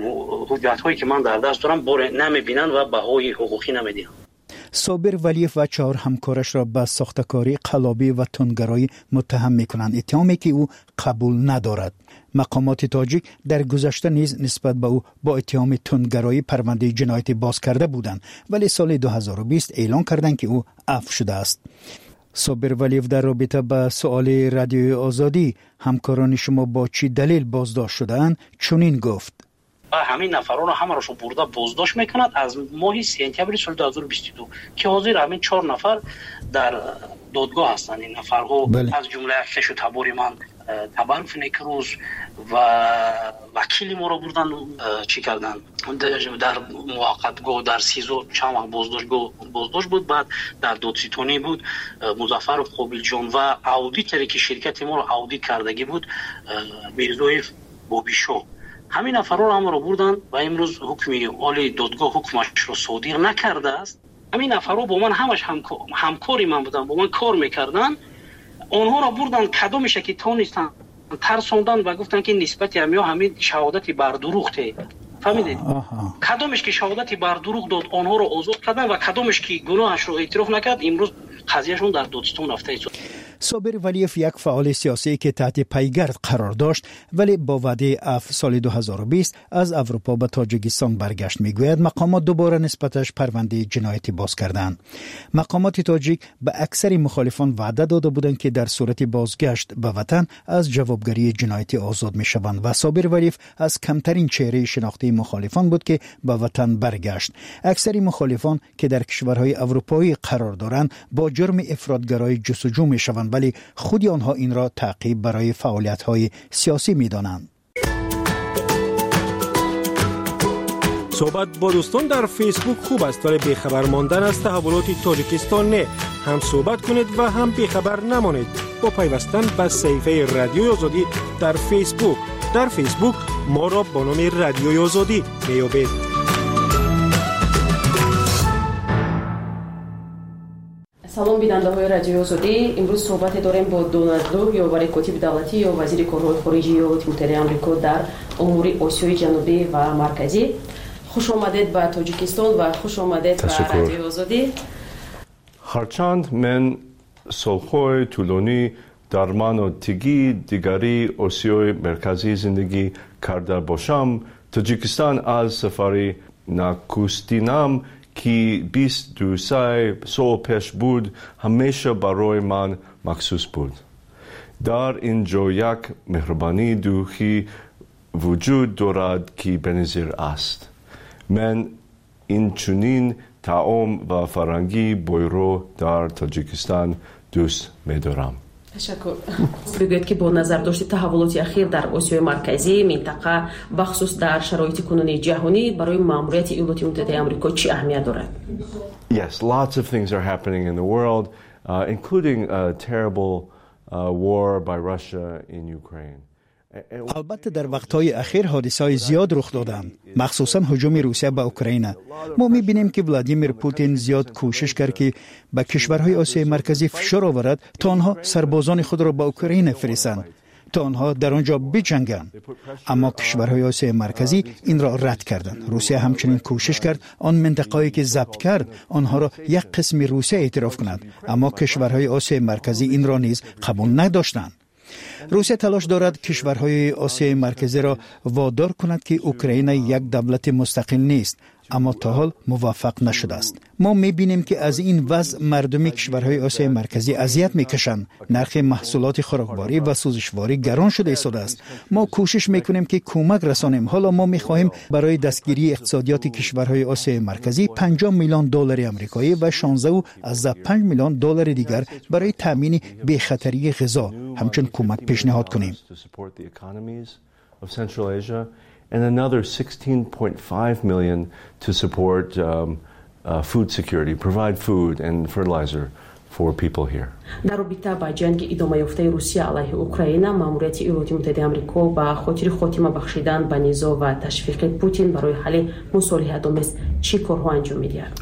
حجت هایی که من در دست دارم باری نمیبینن و بهای حقوقی نمیدین. صابر ولیف و چهار همکارش را به ساختکاری قلابی و تندگرایی متهم میکنند، اتهامی که او قبول ندارد. مقامات تاجیک در گذشته نیز نسبت به او با اتهام تندگرایی پرونده جنایتی باز کرده بودند، ولی سال دو هزار و بیست اعلام کردند که او عفو شده است. صابر ولیف در رابطه با سؤال رادیو آزادی همکاران شما با چی دلیل بازداشت شده‌اند چنین گفت. همین نفران همه راشو برده بازداشت میکند از ماه سپتامبر سال دو هزار و بیست و دو که حاضر همین چهار نفر در دادگاه هستند. این نفرها بله. از جمله خش و تباری من تبرف نیکروز و وکیل ما رو بردن چی کردن در موقت گو در سیزو چند وقت بازداشت گو بازداشت بود. بعد در دادستانی بود مظفر قابل جان و اودیتری که شرکت ما رو اودیت کردگی بود میرزای بوبیشو. همین نفرها هم رو بردن و امروز حکمی عالی دادگاه حکمش رو صادر نکرده است. همین نفرها با من همش همکاری من بودن، با من کار میکردن. آنها رو بردن کدومش که تونستن ترسوندن و گفتن که نسبت همیا همین شهادتی بر دروغه. فهمیدید؟ کدومش که شهادتی بر دروغ داد آنها رو آزاد کردن و کدومش که گناهش رو اعتراف نکرد امروز قضیهشون در دادستان رفته است. صابر ولیف یک فعال سیاسی که تحت پیگرد قرار داشت ولی با وعده عفو سال دو هزار و بیست از اروپا به تاجیکستان برگشت. میگوید مقامات دوباره نسبتش پرونده جنایتی باز کردند. مقامات تاجیک به اکثر مخالفان وعده داده بودند که در صورت بازگشت به وطن از جوابگری جنایتی آزاد میشوند و صابر ولیف از کمترین چهره شناخته مخالفان بود که به وطن برگشت. اکثر مخالفان که در کشورهای اروپایی قرار دارند با جرم افراطگرایی جستجو میشوند ولی خودی آنها این را تعقیب برای فعالیت‌های سیاسی می‌دانند. صحبت با دوستان در فیسبوک خوب است ولی بیخبر ماندن از تحولات تاجیکستان نه. هم صحبت کنید و هم بیخبر نمانید با پیوستن به صفحه رادیوی آزادی در فیسبوک. در فیسبوک ما را با نام رادیوی آزادی میابید. سلام بیننده های رادیوی آزادی. امروز صحبت داریم با دونالد لو یا وزیر کاتب دولتی یا وزیر کارهای خارجی ایالات متحده آمریکا در امور آسیای جنوبی و مرکزی. خوش آمدید به تاجیکستان و خوش آمدید به رادیوی آزادی. هرچند من سالهای طولانی در مناطقی دیگری آسیای مرکزی زندگی کرده باشم، تاجیکستان از سفری نخستینم که بیست و دو سال پیش بود همیشه برای من مخصوص بود. در اینجا یک مهربانی دوخی وجود دارد که بنظیر است. من این چنین طعام و فرهنگی بویرو در تاجیکستان دوست می‌دارم. تشکر. بگوید که با نظر داشت تحولات اخیر در آسیای مرکزی منطقه بخصوص در شرایط کنونی جهانی برای ماموریت ایالات متحده آمریکا چی اهمیت دارد؟ Yes, lots of things are happening in the world, uh, including a terrible uh, war by Russia in Ukraine. البته در وقتهای اخیر حادثه‌های زیاد رخ دادند، مخصوصا هجوم روسیه به اوکراین. ما می‌بینیم که ولادیمیر پوتین زیاد کوشش کرد که به کشورهای آسیای مرکزی فشار آورد تا آنها سربازان خود را به اوکراین فرستند تا آنها در آنجا بجنگند. اما کشورهای آسیای مرکزی این را رد کردند. روسیه همچنین کوشش کرد آن منطقه‌ای که ضبط کرد آنها را یک قسم روسیه اعتراف کند، اما کشورهای آسیای مرکزی این را نیز قبول نداشتند. روسیه تلاش دارد کشورهای آسیای مرکزی را وادار کند که اوکراین یک دولت مستقل نیست، اما تا حال موفق نشده است. ما می‌بینیم که از این وضع مردم کشورهای آسیای مرکزی اذیت می‌کشند. نرخ محصولات خوراکباری و سوزشواری گران شده ایستاده است. ما کوشش می‌کنیم که کمک رسانیم. حالا ما می‌خواهیم برای دستگیری اقتصادیات کشورهای آسیای مرکزی پنجاه میلیون دلار آمریکایی و شانزده از پنج میلیون دلار دیگر برای تامین بی‌خطری غذا همچنین کمک پیشنهاد کنیم. And another sixteen point five million to support um, uh, food security, provide food and fertilizer for people here. در رابطه با جنگ ادامه یافته روسیه علیه اوکراین، ماموریت ایالات متحده آمریکا با خاطر خاتمه بخشیدن به نزاع و تشویق پوتین برای حل مصالحت آمیز چه کارها انجام می‌دهد؟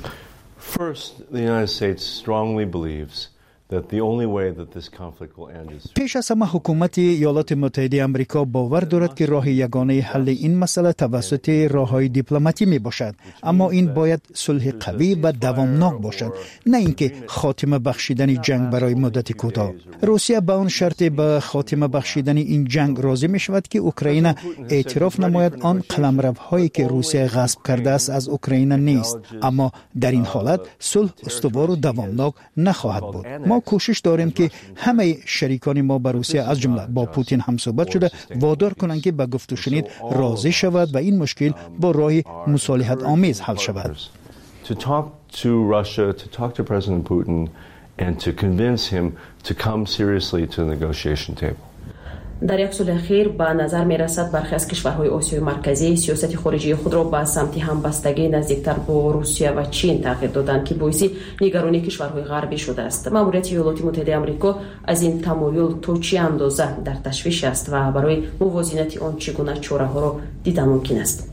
First, the United States strongly believes that the only way that this conflict will end is پیش از همه حکومت ایالات متحده آمریکا باور دارد که راه یگانه حل این مسئله توسط راه‌های دیپلماتی می باشد، اما این باید صلح قوی و دوامناک باشد، نه اینکه خاتمه بخشیدن جنگ برای مدت کوتاه. روسیه با اون شرط به خاتمه بخشیدن این جنگ راضی می شود که اوکراین اعتراف نماید آن قلمروهایی که روسیه غصب کرده است از اوکراین نیست، اما در این حالت صلح استوار و دوامناک نخواهد بود. ما کوشش داریم که همه شریکان ما با روسیه از جمله با پوتین هم صحبت شده وادار کنند که به گفت و شنید راضی شود و این مشکل با راه مصالحت آمیز حل شود. To talk to Russia, to talk to President Putin and to convince him to come seriously to the negotiation table. در یک سال اخیر به نظر می رسد برخی از کشورهای آسیای مرکزی سیاست خارجی خود را به سمت همبستگی نزدیکتر با روسیه و چین تغییر دادند که باعث نگرانی کشورهای غربی شده است. ماموریت ایالات متحده آمریکا از این تمایل تا چه اندازه در تشویش است و برای موازنت آن چگونه چاره‌ها را دیدن ممکن است؟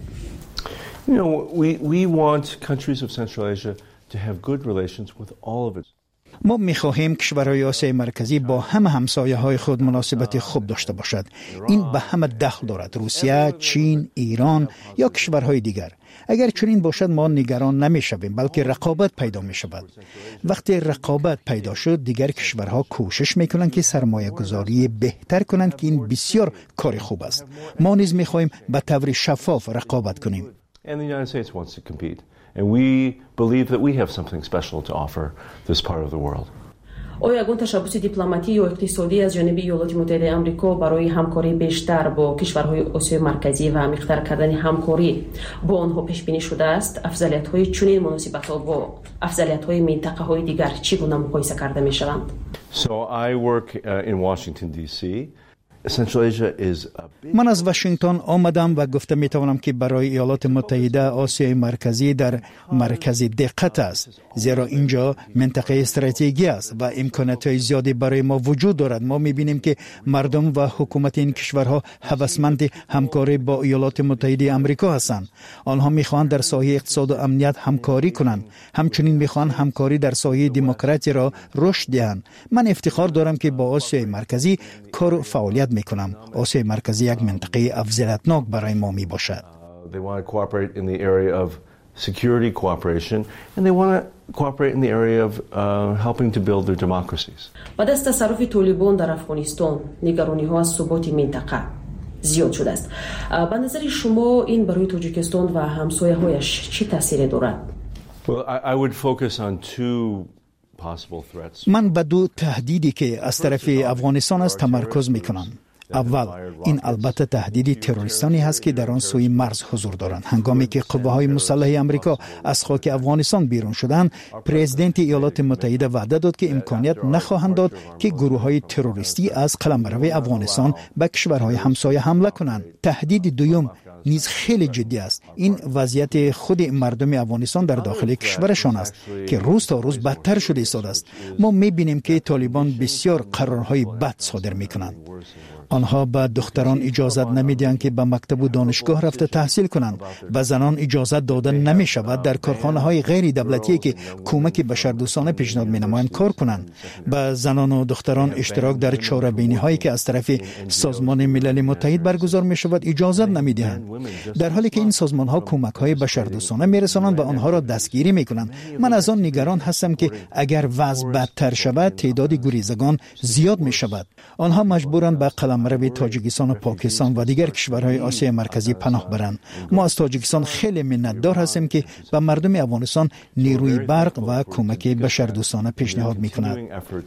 You know, we we want countries of Central Asia to have good relations with all of its ما می‌خواهیم کشورهای آسیای مرکزی با همه همسایه‌های خود مناسبت خوب داشته باشد. این به همه دخل دارد، روسیه، چین، ایران یا کشورهای دیگر. اگر چنین باشد ما نگران نمی‌شویم، بلکه رقابت پیدا می‌شود. وقتی رقابت پیدا شد دیگر کشورها کوشش می‌کنند که سرمایه‌گذاری بهتر کنند که این بسیار کار خوب است. ما نیز می‌خواهیم به طور شفاف رقابت کنیم. And the United States wants to compete. And we believe that we have something special to offer this part of the world. آیا یگان تشبس دیپلماتی یا اقتصادی از جانب ایالات متحده آمریکا برای همکاری بیشتر با کشورهای آسیای مرکزی و عمیق‌تر کردن همکاری با آنها پیش بینی شده است؟ افضلیت‌های چنین مناسبت‌ها با افضلیت‌های منطقه‌های دیگر چگونه مقایسه کرده می‌شوند؟ So I work uh, in Washington D C من از واشنگتن آمدم و گفتم می توانم که برای ایالات متحده آسیای مرکزی در مرکز دقت است، زیرا اینجا منطقه استراتژیکی است و امکانات زیادی برای ما وجود دارد. ما می بینیم که مردم و حکومت این کشورها هوسمند همکاری با ایالات متحده آمریکا هستند. آنها می خواهند در ساحه اقتصاد و امنیت همکاری کنند، همچنین می خواهند همکاری در ساحه دموکراسی را رشد دهند. من افتخار دارم که با آسیای مرکزی کار و فعالیت می کنم. آسیای مرکزی یک منطقه افضلتناک برای ما می باشد. They want to cooperate in the area of security cooperation and they want to cooperate in the area of uh, helping to build their democracies. بعد از تصرف طالبان در افغانستان نگرانی ها از ثبات منطقه زیاد شده است. به نظر شما این برای تاجیکستان و همسایه هایش چه تاثیری دارد؟ Well, I, I would focus on two possible threats. من به دو تهدیدی که از طرف افغانستان است تمرکز می کنم. اول، این البته تهدید تروریستانی هست که در آن سوی مرز حضور دارند. هنگامی که قوه‌های مسلح آمریکا از خاک افغانستان بیرون شدند، پرزیدنت ایالات متحده وعده داد که امکانیت نخواهند داد که گروه‌های تروریستی از قلمرو افغانستان به کشورهای همسایه حمله کنند. تهدید دوم نیز خیلی جدی است. این وضعیت خود مردم افغانستان در داخل کشورشان است که روز تا روز بدتر شده ایستاده است. ما می‌بینیم که طالبان بسیار قرارهای بد صادر می‌کنند. آنها به دختران اجازت نمیدهند که به مکتب و دانشگاه رفته تحصیل کنند. به زنان اجازت داده نمی شود در کارخانه های غیر دولتی که کمک بشردوستانه پیشنهاد می نمایند کار کنند. به زنان و دختران اشتراک در چاره‌بینی هایی که از طرف سازمان ملل متحد برگزار می شود اجازت نمی دهند، در حالی که این سازمان ها کمک های بشردوستانه می رسانند و آنها را دستگیری می کنند. من از آن نگران هستم که اگر وضع بدتر شود تعداد گریزگان زیاد می شود. آنها مجبورند به قلمرو تاجیکستان و پاکستان و دیگر کشورهای آسیای مرکزی پناه برند. ما از تاجیکستان خیلی منتدار هستیم که به مردم افغانستان نیروی برق و کمک بشردوستانه پیشنهاد می‌کند.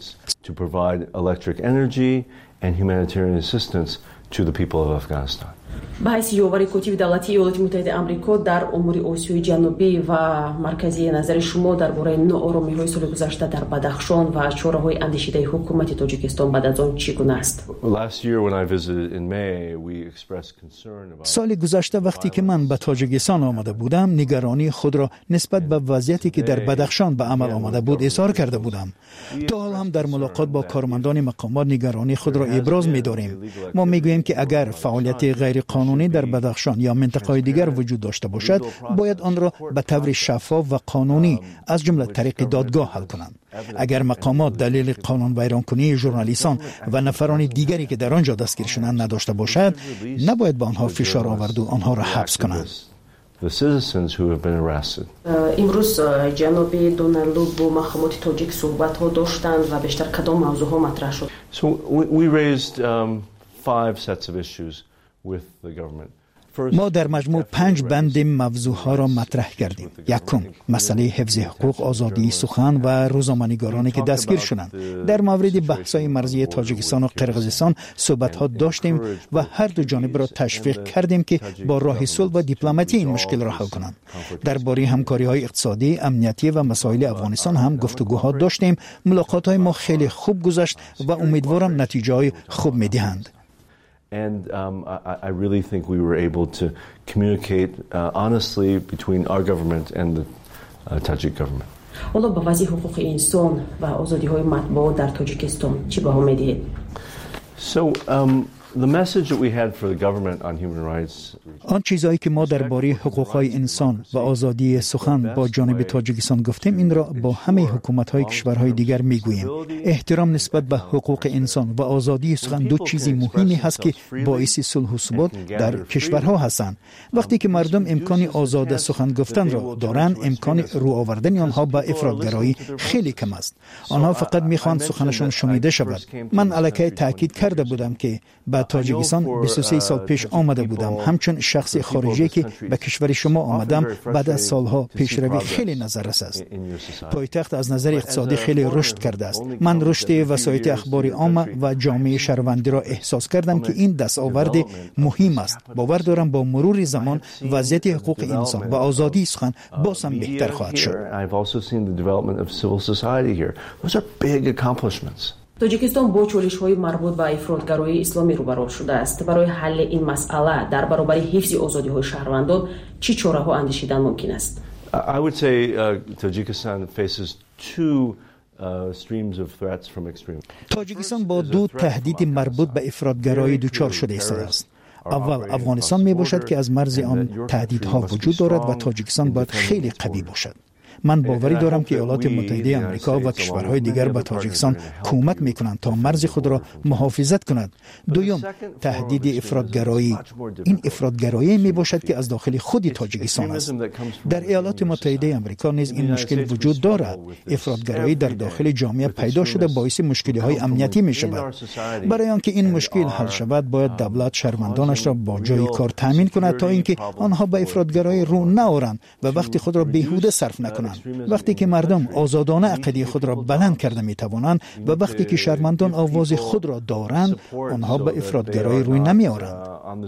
به حیث یاور کتیب دولتی ایالات متحده آمریکا در امور آسیای جنوبی و مرکزی، نظر شما درباره ناآرامی‌های سال گذشته در بدخشان و چاره‌های اندیشیده حکومت تاجیکستان بعد از آن چگونه است؟ سال گذشته وقتی که من به تاجیکستان آمده بودم، نگرانی خود را نسبت به وضعیتی که در بدخشان به عمل آمده بود اظهار کرده بودم. تا حال هم در ملاقات با کارمندان مقامات نگرانی خود را ابراز می‌داریم. ما می‌گوییم که اگر فعالیت غیر قانونی در بدخشان یا منطقه‌های دیگر وجود داشته باشد، باید آن را به طور شفاف و قانونی از جمله طریق دادگاه حل کنند. اگر مقامات دلیل قانون ویرانکنی ژورنالیستان و نفران دیگری که در آنجا دستگیر شدند نداشته باشد، نباید به آنها فشار آورد و آنها را حبس کنند. امروز جناب دونالدو با مقامات تاجیک صحبت ها داشتند و بیشتر کدام موضوع ها مطرح شد؟ So we, we raised um, five sets of issues with the government. ما در مجموع پنج بند موضوعها را مطرح کردیم. یکم، مسئله حفظ حقوق، آزادی سخن و روزنامه‌نگارانی که دستگیر شدند. در مورد بحث‌های مرزی تاجیکستان و قرقیزستان صحبت‌ها داشتیم و هر دو جانب را تشویق کردیم که با راه صلح و دیپلماتی این مشکل را حل کنند. درباره همکاری‌های اقتصادی، امنیتی و مسائل افغانستان هم گفتگوها داشتیم. ملاقات‌های ما خیلی خوب گذشت و امیدوارم نتیجه‌های خوب می‌دهند. And um, I, I really think we were able to communicate uh, honestly between our government and the uh, Tajik government. حالا با وضع حقوق انسان و آزادی‌های مطبوعات در تاجیکستان چی بها می‌دهید؟ So um, the message that we had for the government on human rights. آن چیزایی که ما درباره حقوق‌های انسان و آزادی سخن با جانب تاجیکستان گفتیم، این را با همه حکومت‌های کشورهای دیگر می‌گوییم. احترام نسبت به حقوق انسان و آزادی سخن دو چیز مهمی هست که باعث صلح و ثبات در کشورها هستند. وقتی که مردم امکان آزاد سخن گفتن را دارند، امکان رو آوردن آنها به افراطگرایی خیلی کم است. آنها فقط می‌خواهند سخنشان شنیده شود. من علیه تاکید کرده بودم که به تاجیکستان بیست و سه سال پیش آمده بودم، همچون شخص خارجی که به کشور شما آمدم. بعد از سالها پیشروی خیلی نظررس است. پایتخت از نظر اقتصادی خیلی رشد کرده است. من رشد وسایط اخبار عامه و جامعه شهروندی را احساس کردم که این دستاورد مهم است. باور دارم با مرور زمان وضعیت حقوق انسان و آزادی سخن باز هم بهتر خواهد شد. тоҷикистон бо чолишҳои марбут ба ифротгароии исломӣ рӯбаро шудааст. барои ҳалли ин масъала дар баробари ҳифзи озодиҳои шаҳрвандон чӣ чораҳо андешидан мумкин аст? I would say uh, Tajikistan faces two uh, streams of threats from extreme. تاجیکستان با دو تهدید مربوط به افراطگرایی دچار شده است. اول افغانستان می باشد که از مرز آن تهدیدها وجود دارد و تاجیکستان باید خیلی قوی باشد. من باوری دارم که ایالات متحده آمریکا و کشورهای دیگر به تاجیکستان کمک میکنند تا مرز خود را محافظت کند. دوم، تهدید افراطگرایی. این افراطگرایی می باشد که از داخل خود تاجیکستان است. در ایالات متحده آمریکا نیز این مشکل وجود دارد. افراطگرایی در داخل جامعه پیدا شده باعث مشکلی های امنیتی می شود. برای آنکه این مشکل حل شود باید دولت شهروندانش را با جای کار تامین کند تا اینکه آنها به افراطگرایی رو نآورند و وقتی خود را بیهوده صرف نکنند. وقتی که مردم آزادانه عقیده خود را بلند کرده می توانند و وقتی که شهروندان آواز خود را دارند آنها به افراطگرایی روی نمی آورند.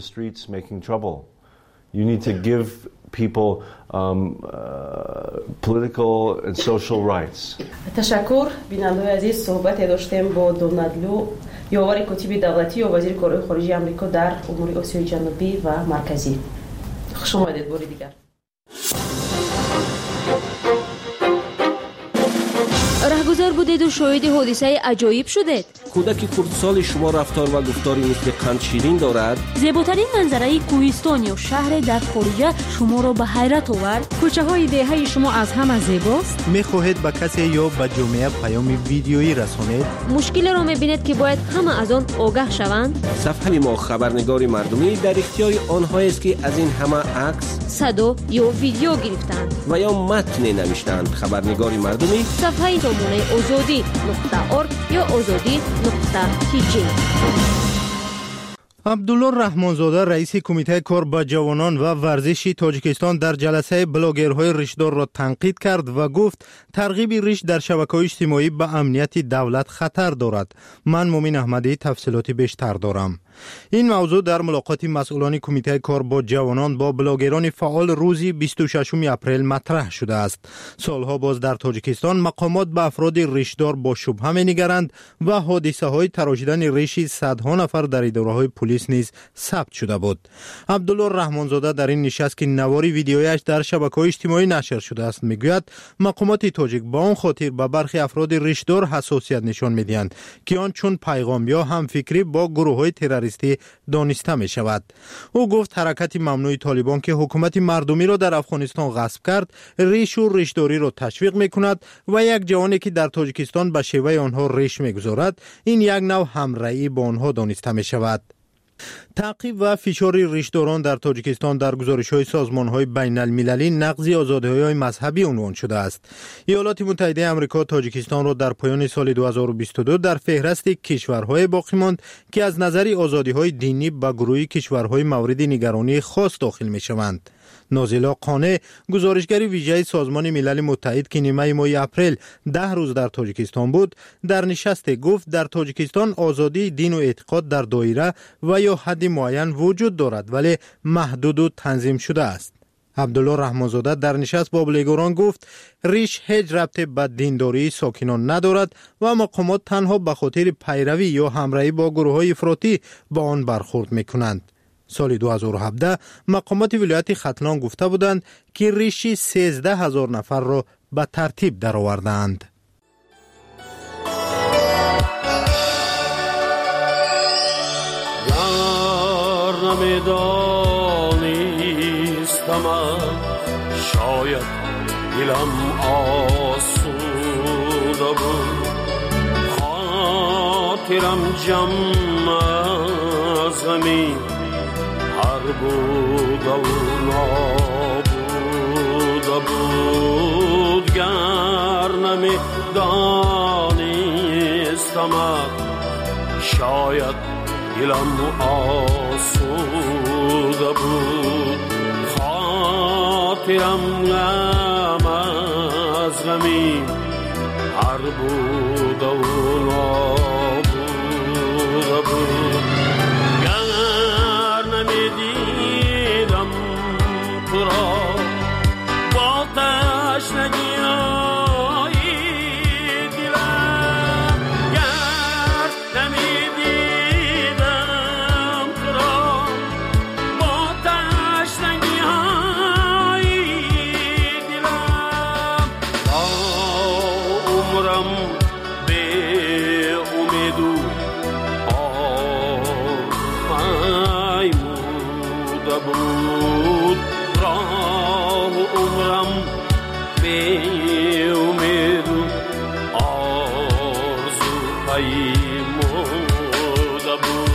You need to give people um, uh, political and social rights. تشکر. بیننده‌های عزیز، صحبت داشتیم با دونالدلو، یاور کاتب دولتی و وزیر کارهای خارجه آمریکا در امور آسیای جنوبی و مرکزی. خوش آمدید بار دیگر. رهگذر بودید و شاهد حادثه عجایب شدید. کودک کردسال شما رفتار و گفتاری مثل قند شیرین دارد. زیباترین منظره کوهستان یا شهر در خارج شما را به حیرت آورد. کوچه های دهه شما از همه زیباست. میخواهید به کسی یا به جامعه پیام ویدیویی رسانید؟ مشکل را میبینید که باید همه از آن آگاه شوند. صفحه ما خبرنگار مردمی در اختیار آنها است که از این همه عکس، صدا یا ویدیو گرفتند و یا متن نوشتند. خبرنگار مردمی صفحه سامانه آزادی نقطه ارگ یا آزادی نقطه تیجی. عبدالله رحمانزاده رئیس کمیته کار با جوانان و ورزشی تاجیکستان در جلسه بلاگرهای ریشدار را تنقید کرد و گفت ترغیب ریش در شبکه‌های اجتماعی به امنیت دولت خطر دارد. من مومن احمدی تفصیلاتی بیشتر دارم. این موضوع در ملاقات مسئولان کمیته کار با جوانان با بلاگران فعال روزی بیست و ششم اپریل مطرح شده است. سالها باز در تاجیکستان مقامات به افراد ریشدار با شبهه می‌نگرند و حادثه های تراشیدن ریش صدها نفر در اداره‌های پلیس نیز ثبت شده بود. عبدالله رحمانزاده در این نشست که نواری ویدیویش در شبکه‌های اجتماعی نشر شده است میگوید مقامات تاجیک با آن خاطر به برخی افراد ریشدار حساسیت نشان می‌دهند که آن چون پیغام یا همفکری با گروه‌های تروریستی دانسته می شود. او گفت حرکت ممنوع طالبان که حکومت مردمی را در افغانستان غصب کرد ریش و ریشداری را تشویق می کند و یک جوانی که در تاجیکستان به شیوه آنها ریش می گذارد این یک نوع همرأیی با آنها دانسته می شود. تعقیب و فشار ریشداران در تاجیکستان در گزارش‌های سازمان‌های بین‌المللی نقض آزادی‌های مذهبی عنوان شده است. ایالات متحده آمریکا تاجیکستان را در پایان سال دو هزار و بیست و دو در فهرست کشورهای باقی ماند که از نظر آزادی‌های دینی به گروه کشورهای مورد نگرانی خاص داخل می‌شوند. نازلا قانع گزارشگر ویژه سازمان ملل متحد که نیمه ماه اپریل ده روز در تاجیکستان بود در نشست گفت در تاجیکستان آزادی دین و اعتقاد در دایره و یا حد معین وجود دارد ولی محدود و تنظیم شده است. عبدالله رحمانزاده در نشست با بلاگران گفت ریش هیچ ربطی به دینداری ساکنان ندارد و مقامات تنها به خاطر پیروی یا همراهی با گروه‌های افراطی با آن برخورد می‌کنند. سال دو هزار و هفده مقامات ولایت ختلان گفته بودند که ریشی سیزده هزار نفر را به ترتیب درآوردند. گر نمیدانستم شاید دلم آسوده بود خاطرم جمع از غمی هر بود و نابوده بود گر نمی دانستم شاید دلم آسوده بود خاطرم غم از غمی هر بود و نابوده بود دیدم تو را با تشنگی های دلم گر عمرم به امید و آرمایموده بود راه عمرم به امید و آرزو پیموده بود.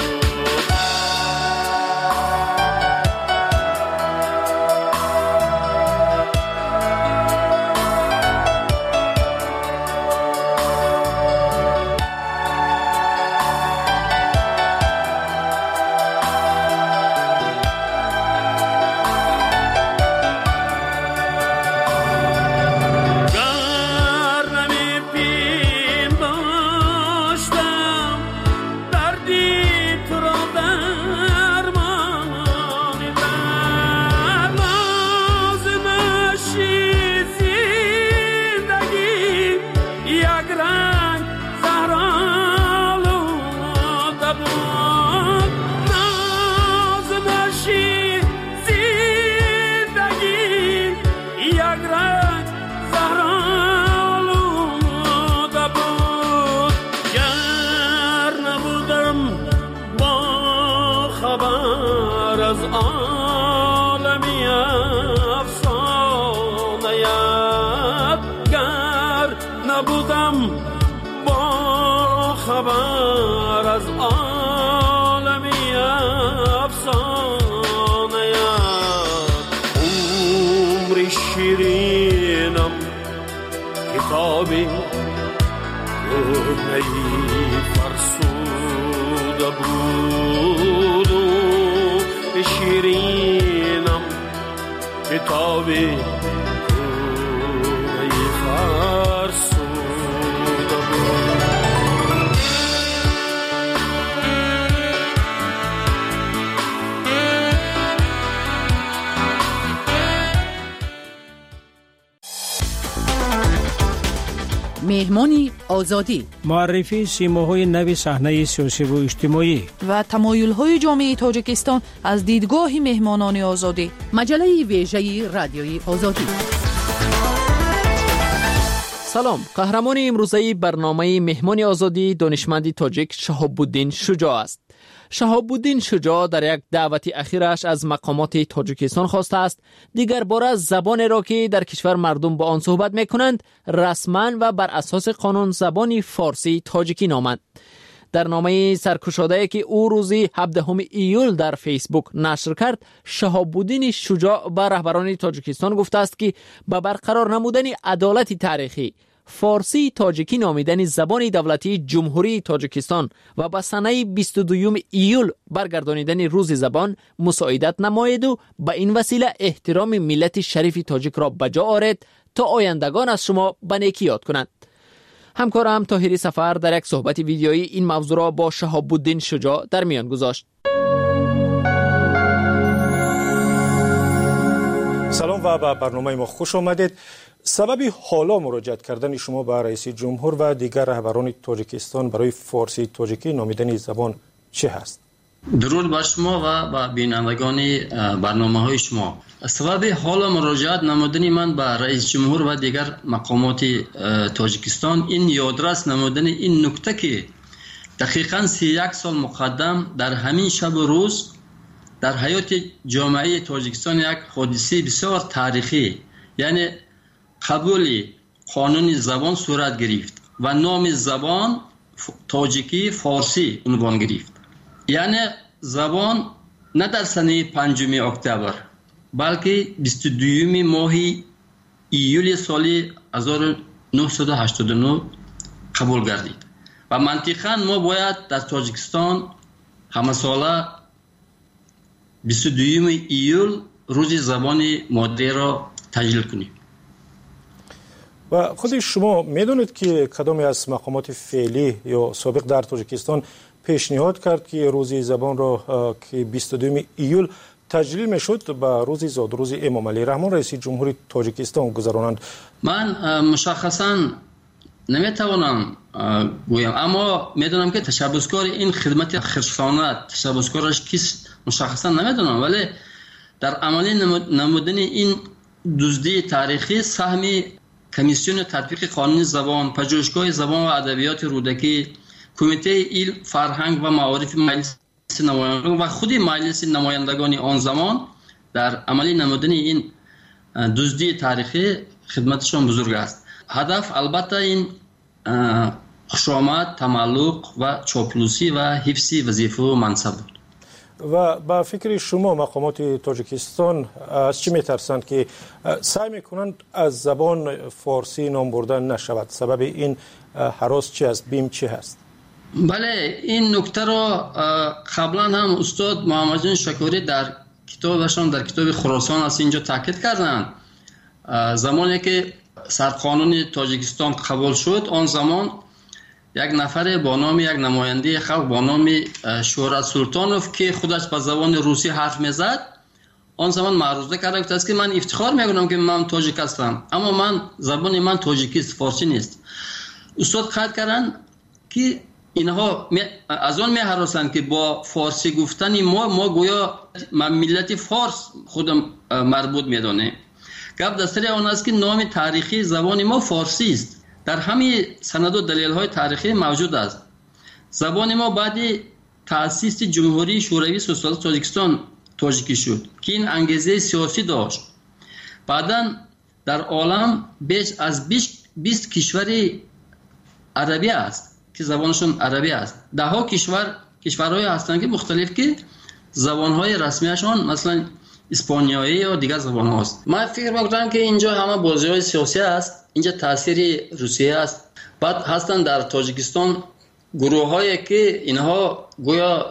نبودم با خبر از عالمی افسانه عمر شیرینم کتابی کهنه‌ای فرسوده بود و شیرینم کتابی کهنه‌ای فرسوده مهمانی آزادی، معرفی سیماهای نو صحنه سیاسی و اجتماعی و تمایل‌های جامعه تاجیکستان از دیدگاه مهمانان آزادی. مجله ویژه رادیوی آزادی. سلام، قهرمان امروزه برنامه مهمان آزادی دانشمند تاجیک شهاب الدین شجاع است. شهاب الدین شجاع در یک دعوت اخیرش از مقامات تاجیکستان خواسته است دیگر باره زبان را که در کشور مردم با آن صحبت میکنند رسما و بر اساس قانون زبان فارسی تاجیکی نامند. در نامه سرکشاده‌ای که او روز هفدهم ایول در فیسبوک نشر کرد، شهاب الدین شجاع به رهبران تاجیکستان گفته است که به برقرار نمودن عدالت تاریخی فارسی تاجیکی نامیدن زبان دولتی جمهوری تاجیکستان و به سنه بیست و دوم ایول برگردانیدن روز زبان مساعدت نماید و به این وسیله احترام ملت شریف تاجیک را بجا آورد تا آیندگان از شما به نیکی یاد کنند. همکارم طاهری سفر در یک صحبت ویدیویی این موضوع را با شهاب الدین شجاع در میان گذاشت. سلام و به برنامه ما خوش آمدید. سبب حالا مراجعت کردن شما به رئیس جمهور و دیگر رهبران تاجیکستان برای فارسی تاجیکی نامیدن زبان چه هست؟ درود بر شما و به بینندگان برنامه های شما. سبب حالا مراجعت نمودن من به رئیس جمهور و دیگر مقامات تاجیکستان این یادرس نمودن این نکته که دقیقاً سی و یک سال مقدم در همین شب و روز در حیات جامعه تاجیکستان یک حادثه بسیار تاریخی یعنی قبول قانون زبان صورت گرفت و نام زبان تاجیکی فارسی عنوان گرفت. یعنی زبان نه در سنه پنجم اکتبر بلکه بیست و دوم ماه ایول سال هزار و نهصد و هشتاد و نه قبول گردید و منطقاً ما باید در تاجیکستان همه ساله بیست و دوم ایول روز زبان مادری را تجلیل کنیم. و خود شما میدونید که کدامی از مقامات فعلی یا سابق در تاجیکستان پیشنهاد کرد که روز زبان را که بیست و دوم ایول تجلیل میشد به روز زاد روز امام علی رحمان رئیس جمهوری تاجیکستان گذرانند؟ من مشخصا نمیتوانم گویم، اما میدونم که تشبثکار این خدمت خرسانه تشبثکارش کیست مشخصا نمیدونم، ولی در عملی نمودن این دزدی تاریخی سهم کمیسیون تطبیق قانون زبان، پژوهشگاه زبان و ادبیات رودکی، کمیته علم، فرهنگ و معارف مجلس نمایندگان و خود مجلس نمایندگان آن زمان در عملی نمودن این دزدی تاریخی خدمتشان بزرگ است. هدف البته این خوشامد، تملق و چاپلوسی و حفظ وظیفه و منصب بود. و با فکر شما مقامات تاجیکستان از چی میترسند که سعی میکنند از زبان فارسی نام بردن نشود؟ سبب این هراس چی است؟ بیم چی هست؟ بله، این نکته را قبلا هم استاد محمد جان شکوری در کتابشان در کتاب خراسان از اینجا تاکید کردند. زمانی که سرقانون تاجیکستان قبول شد، آن زمان یک نفر با نام یک نماینده خلق با نام شهرت سلطانوف که خودش به زبان روسی حرف میزد، آن زمان معروضه کرده است که من افتخار میکنم که من تاجیک هستم، اما من زبان من تاجیکی است، فارسی نیست. استاد قید کردند که اینها از آن می‌هراسند که با فارسی گفتن ما ما گویا ملت فارس خودم مربوط میدانه. گپ دستور آن است که نام تاریخی زبان ما فارسی است. در همه سند و دلیل‌های تاریخی موجود است. زبان ما بعد تأسیس جمهوری شوروی سوسیالیست تاجیکستان تاجیکی شد که این انگیزه سیاسی داشت. بعداً در عالم بیش از بیست کشور عربی است که زبانشون عربی است. ده ها کشور کشورهای هستند که مختلف که زبانهای رسمیشان مثلا اسپانیایی یا دیگر زبان هاست. من فکر میکنم که اینجا همه بازی‌های سیاسی است، اینجا تاثیر روسیه است. بعد هستن در تاجیکستان گروه‌هایی که اینها گویا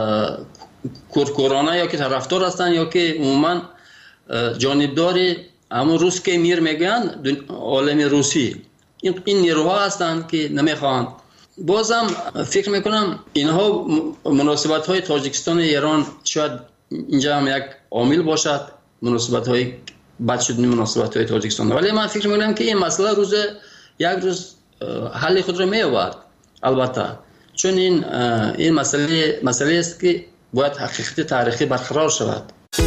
کورکورانه یا که طرفدار هستند یا که عموما جانبدار همون روس که میر میگن عالم روسی، این این نیروها هستند که نمیخوان. بازم فکر میکنم اینها مناسبت های تاجیکستان و ایران شاید اینجا هم یک عامل باشد، مناسبت های بد شدن مناسبت های تاجیکستان. ولی من فکر میکنم که این مسئله روز یک روز حل خود را می‌یابد البته، چون این این مسئله مسئله است که باید حقیقت تاریخی برقرار شود.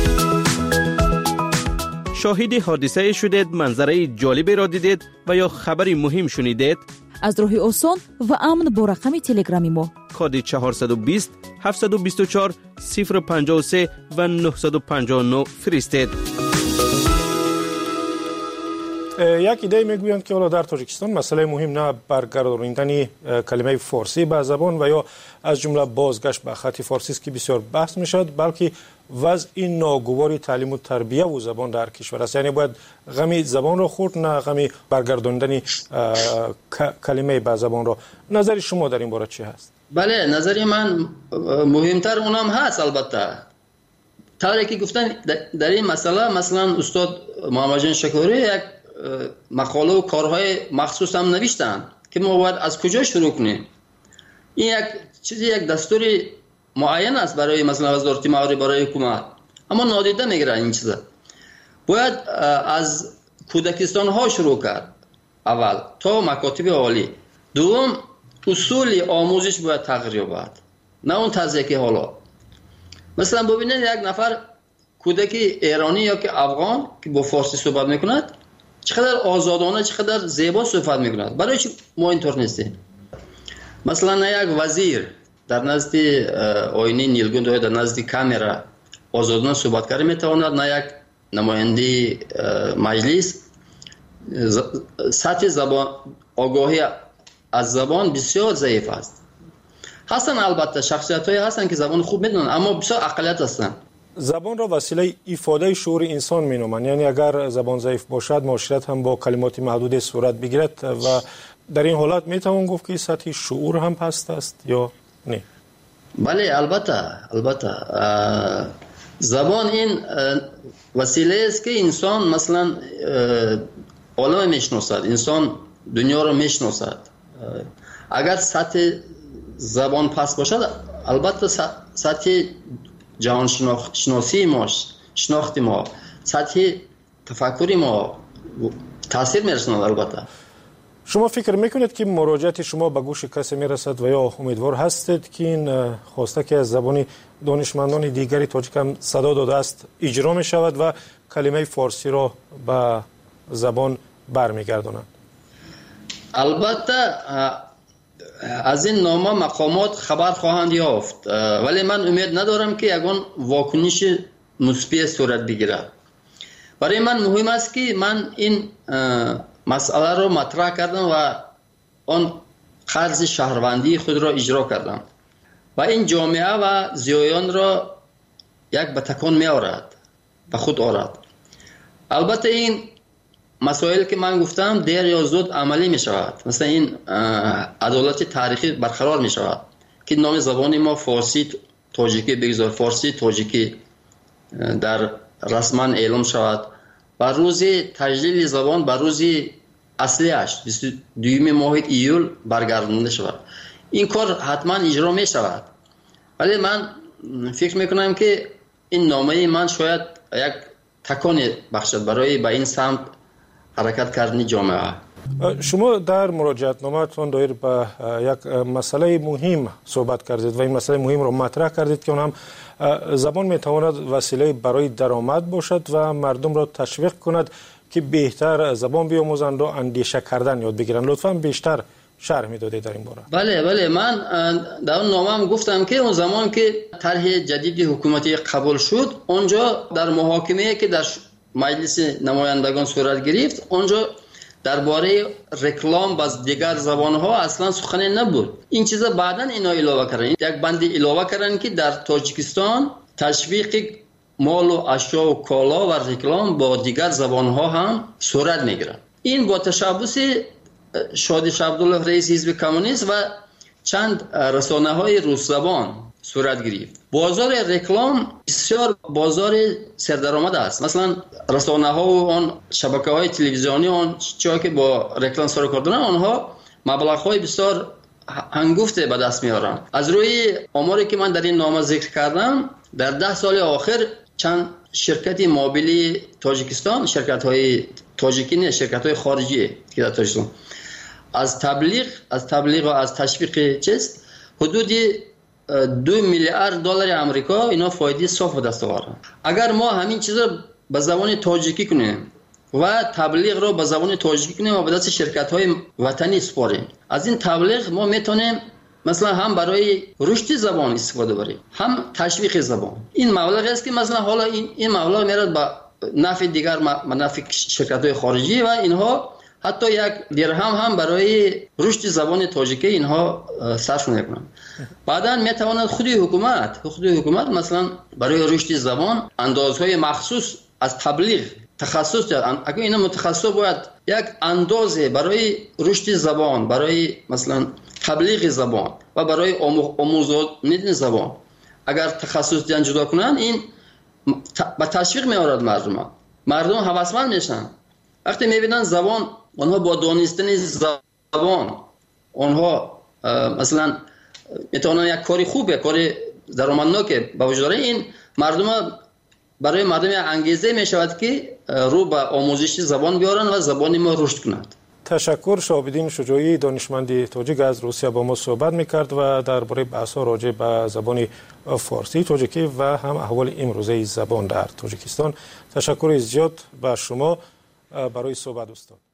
شاهد حادثه شدید، منظره جالبی را دیدید و یا خبری مهم شنیدید؟ از راه آسان و امن با رقم تلگرامی ما کد چهارصد و بیست هفتصد و بیست و چهار صفر پنجاه و سه و نهصد و پنجاه و نه فرستید. یک ایده میگویند که حالا در تاجیکستان مسئله مهم نه برگرداندن کلمه فارسی به زبان و یا از جمله بازگشت به خط فارسی است که بسیار بحث میشد، بلکه وضع این ناگوار تعلیم و تربیه و زبان در کشور است. یعنی باید غمی زبان را خورد، نه غمی برگرداندن کلمه به زبان را. نظر شما در این باره چی هست؟ بله، نظر من مهمتر اونم هست. البته طوری که گفتن در این مسئله، مثلا استاد محمد جان شکوری یک مقاله و کارهای مخصوص هم نوشتن که ما باید از کجا شروع کنیم. این یک چیزی یک دستوری معین است برای مثلا وزارت معارف برای حکومت، اما نادیده میگیرن این چیزا. باید از کودکستان ها شروع کرد اول تا مکاتب عالی. دوم اصول آموزش باید تغییر یابد، نه اون طرزی که حالا. مثلا ببینید یک نفر کودک ایرانی یا که افغان که با فارسی صحبت میکند چقدر آزادانه، چقدر زیبا صحبت میکند. برای چی ما اینطور نیستیم؟ مثلا نه یک وزیر در نزد آینه نیلگون در نزد کامرا آزادانه صحبت کرده میتواند، نه یک نماینده مجلس. سطح زبان آگاهی از زبان بسیار ضعیف است. هستن البته شخصیت هایی هستن که زبان خوب میدونن، اما بسیار اقلیت هستن. زبان را وسیله ایفاده شعور انسان مینامند. یعنی اگر زبان ضعیف باشد معاشرت هم با کلمات محدود صورت بگیرد و در این حالت میتوان گفت که سطح شعور هم پست است یا نه؟ بله البته البته زبان این وسیله است که انسان مثلا عالم میشناسد، انسان دنیا را میشناسد. اگر سطح زبان پست باشد البته سطح جهان شناسی ما، شناخت ما، سطح تفکری ما تاثیر میرساند. البته شما فکر میکنید که مراجعت شما به گوش کسی میرسد و یا امیدوار هستید که این خواسته که از زبان دانشمندان دیگری تاجیک هم صدا داده است اجرا می شود و کلمه فارسی را به زبان برمیگردانند؟ البته از این نامه مقامات خبر خواهند یافت، ولی من امید ندارم که یگان واکنش مثبت صورت بگیرد. برای من مهم است که من این مسئله رو مطرح کردم و آن قرض شهروندی خود را اجرا کردم و این جامعه و زیایان را یک به تکان می آورد، به خود آورد. البته این مسائل که من گفتم دیر یا زود عملی می شود. مثلا این عدالت تاریخی برقرار می شود که نام زبان ما فارسی تاجیکی بگذار، فارسی تاجیکی در رسما اعلام شود و روز تجلیل زبان به روز اصلیش بیست و دوم ماه ایول برگردانده شود. این کار حتما اجرا می شود، ولی من فکر می کنم که این نامه من شاید یک تکان بخشد برای به این سمت حرکت کردن جامعه. شما در مراجعت نامه‌تان دایر به یک مسئله مهم صحبت کردید و این مسئله مهم را مطرح کردید که اون هم زبان میتواند وسیله برای درآمد باشد و مردم را تشویق کند که بهتر زبان بیاموزند و اندیشه کردن یاد بگیرند. لطفاً بیشتر شرح میدادید در این باره. بله بله، من در اون نامه‌ام گفتم که اون زمان که طرح جدید حکومتی قبول شد، اونجا در محاکمه‌ای که در مجلس نمایندگان صورت گرفت، اونجا درباره رکلام باز دیگر زبان‌ها اصلا سخنی نبود. این چیزا بعداً اینا علاوه کردن، یک بند علاوه کردن که در تاجیکستان تشویق مال و اشیا و کالا و رکلام با دیگر زبان‌ها هم صورت می‌گیرد. این با تشبث شادی عبدالله رئیس حزب کمونیست و چند رسانه‌های روس زبان صورت گرفت. بازار رکلام بسیار بازار سردرآمد است. مثلا رسانه‌ها و آن شبکه‌های تلویزیونی آن چیزی که با رکلام سر کار دارن، آنها مبلغ‌های بسیار هنگفته به دست میارن. از روی آماری که من در این نامه ذکر کردم، در ده سال آخر چند شرکت موبیلی تاجیکستان، شرکت‌های تاجیکی نه، شرکت‌های خارجی که در تاجیکستان از تبلیغ از تبلیغ و از تشویق چیز حدود دو میلیارد دلار آمریکا اینا فایده صاف به دست آوردن. اگر ما همین چیزا به زبان تاجیکی کنیم و تبلیغ رو به زبان تاجیکی کنیم و به دست شرکت‌های وطنی سپاریم، از این تبلیغ ما میتونیم مثلا هم برای رشد زبان استفاده بریم، هم تشویق زبان. این مبلغ است که مثلا حالا این این مبلغ میرد به نفع دیگر نفع شرکت‌های خارجی و اینها حتی یک درهم هم برای رشد زبان تاجیکی اینها صرف نمی‌کنن. بعداً میتواند خود حکومت خود حکومت مثلا برای رشد زبان اندازهای مخصوص از تبلیغ تخصص دارن. اگه اینا متخصص باید یک اندازه برای رشد زبان، برای مثلا تبلیغ زبان و برای آموزش زبان اگر تخصص دیان جدا کنن، این با تشویق میارد مردم. مردم هوسمند میشن وقتی میبینن زبان، آنها با دانستن زبان آنها مثلا میتونن یک کاری خوبه، کاری درآمدناکه به وجود داره. این مردم برای مردم انگیزه میشود که رو به آموزش زبان بیارن و زبان ما رشد کند. تشکر. شهاب‌الدین شجاعی دانشمند تاجیک از روسیه با ما صحبت میکرد و درباره بحث‌ها راجع به زبان فارسی تاجیکی و هم احوال امروزه زبان در تاجیکستان. تشکر زیاد به شما برای صحبت استاد.